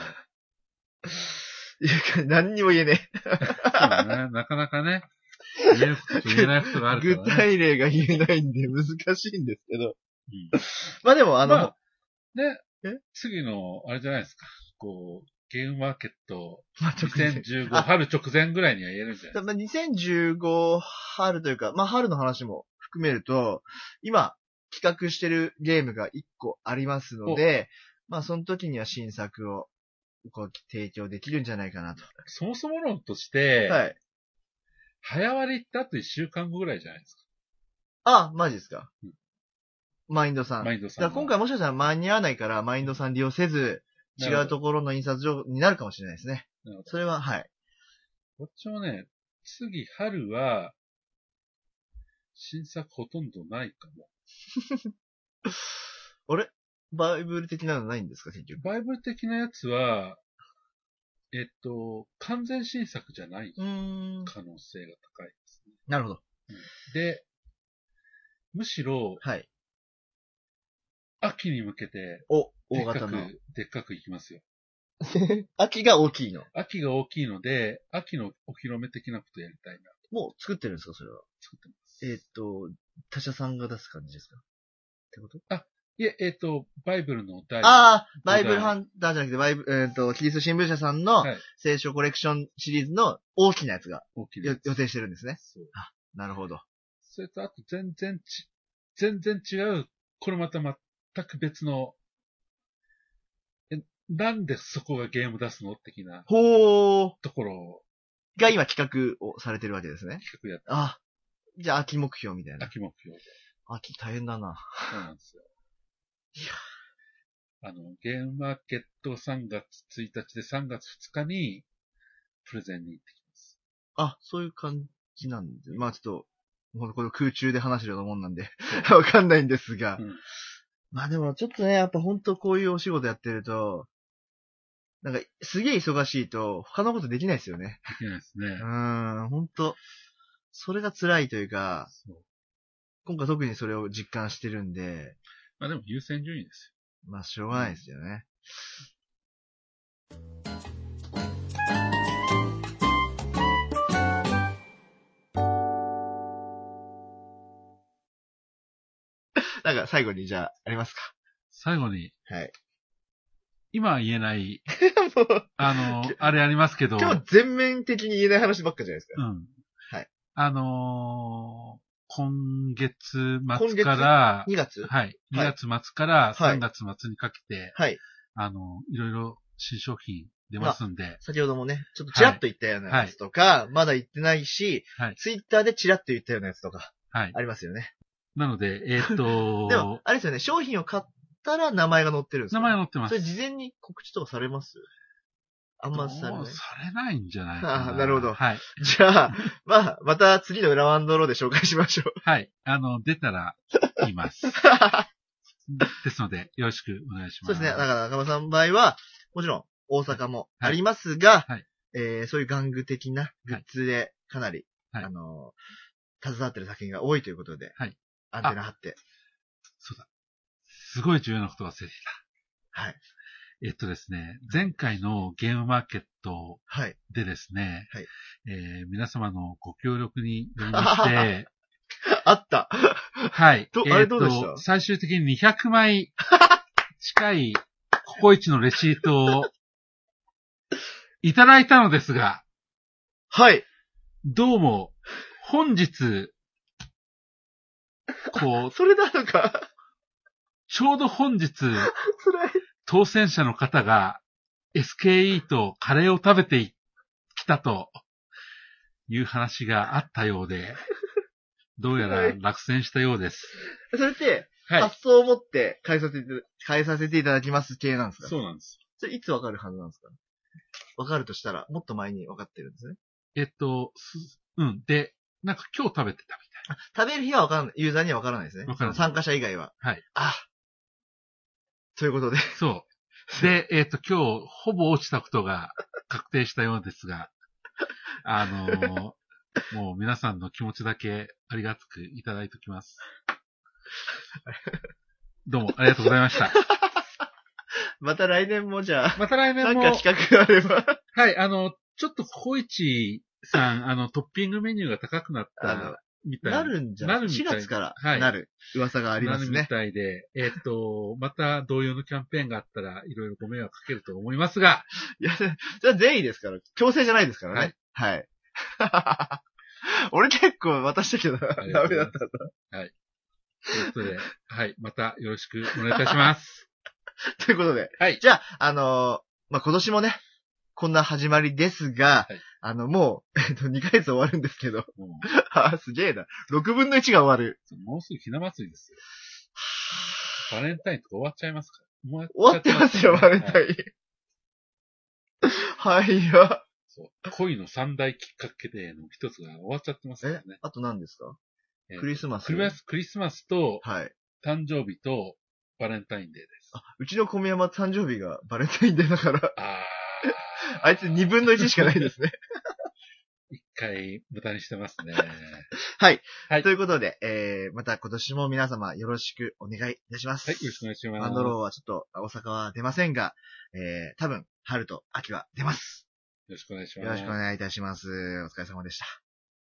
いうか、何にも言えねえ。 そうだね。なかなかね、言えることと言えないことがあるからね。 具体例が言えないんで難しいんですけど。まあでもまあ、 ね、次の、あれじゃないですか。こう、ゲームマーケット、2015春直前ぐらいには言えるんじゃないですか。 2015春というか、まあ春の話も含めると、今企画してるゲームが1個ありますので、まあその時には新作をこう提供できるんじゃないかなと。 そもそも論として、 はい。 早割りってあと1週間後ぐらいじゃないですか。 あ、マジですか。マインドさん。 マインドさん。 だから今回もしかしたら間に合わないからマインドさん利用せず、違うところの印刷所になるかもしれないですね。それは、はい。 こっちもね、次春は、新作ほとんどないかも。 あれバイブル的なのないんですか、結局。 バイブル的なやつは、完全新作じゃない可能性が高いですね。 なるほど。 で、むしろ、 はい。 秋に向けて、 大型の。 でっかくいきますよ。 秋が大きいの。 秋が大きいので、秋のお披露目的なことやりたいな。 もう作ってるんですか、それは。 作ってます。 他社さんが出す感じですかってこと？ いえ、バイブルのバイブルハンターじゃなくて、キリスト新聞社さんの聖書コレクションシリーズの大きなやつが予定してるんですね。あ、なるほど。 それと、あと全然違う、これまた全く別の、なんでそこがゲーム出すの的なところが今企画をされてるわけですね。 企画やってあ、じゃあ秋目標みたいな。 秋目標で。 秋大変だな。 そうなんですよ。いや。ゲームマーケット3月1日で3月2日に、プレゼンに行ってきます。 あ、そういう感じなんで。まあちょっと、これ空中で話してるようなもんなんで、わかんないんですが。まあでもちょっとね、やっぱ本当こういうお仕事やってると、なんか、すげえ忙しいと、他のことできないですよね。 できないですね。 本当それが辛いというか、今回特にそれを実感してるんで。 まあでも優先順位ですよ。まあしょうがないですよね。なんか最後にじゃありますか？ 最後に。 はい。 今は言えない。あれありますけど。 今日全面的に言えない話ばっかじゃないですか。 はい。今月末から、 2月はい。2月末から3月末にかけて、はい。いろいろ新商品出ますんで。 先ほどもね、ちょっとチラッと言ったようなやつとか、まだ言ってないし、ツイッターでチラッと言ったようなやつとか、ありますよね。 なので、でも、あれですよね、商品を買ったら名前が載ってるんですか？ 名前が載ってます。 それ事前に告知とかされます？あんまされない。 されないんじゃないかな。 なるほど。 はい。 じゃあ、また次の裏ワンドローで紹介しましょう。 はい。出たら言います。ですので、よろしくお願いします。 そうですね。だから中間さんの場合は、もちろん大阪もありますが、そういう玩具的なグッズでかなりはい、携わってる作品が多いということで、はい。アンテナ張って。 そうだ。すごい重要なこと忘れていた。はい。 ですね、前回のゲームマーケットでですね、はい。皆様のご協力によりまして、 あった。 はい。 あれどうでした？ 最終的に200枚近いココイチのレシートをいただいたのですが、 はい。 どうも、本日、 それなのか。 ちょうど本日、当選者の方が SKE とカレーを食べてきたという話があったようで、どうやら落選したようです。 それって、発想を持って変えさせていただきます系なんですか？ そうなんです。 それいつわかるはずなんですか？わかるとしたら、もっと前にわかってるんですね。 うん。で、なんか今日食べてたみたい。食べる日はわからない。ユーザーにはわからないですね。 わからない。 参加者以外は。 はい。 ということで。 そう。で、今日、ほぼ落ちたことが確定したようですが、もう皆さんの気持ちだけありがたくいただいておきます。どうもありがとうございました。 また来年もじゃあ。 また来年も。 なんか企画があれば。 はい、ちょっとココイチさん、トッピングメニューが高くなったみたいなるんじゃない ?4 月からなる噂がありますね。 なるみたいで、また同様のキャンペーンがあったらいろいろご迷惑かけると思いますが。 いや、じゃあ善意ですから。強制じゃないですからね。はい。はい、俺結構渡したけど、ダメだったんだ。 はい。ということで、はい。またよろしくお願いいたします。 ということで。はい。じゃあ、今年もね、こんな始まりですが、はい、もう、2ヶ月終わるんですけど。すげえな。6分の1が終わる。 もうすぐひな祭りですよ。バレンタインとか終わっちゃいますか？ 終わってますよ、バレンタイン。はいや。 そう。恋の三大きっかけでの一つが終わっちゃってますからね。 あと何ですか？クリスマス。 クリスマスと、はい。誕生日と、バレンタインデーです。 うちの小宮山誕生日がバレンタインデーだから。あいつ2分の1しかないですね。 一回無駄にしてますね。 はい。はい。ということで、また今年も皆様よろしくお願いいたします。 はい、よろしくお願いします。 バンドローはちょっと大阪は出ませんが、多分春と秋は出ます。 よろしくお願いします。 よろしくお願いいたします。お疲れ様でした。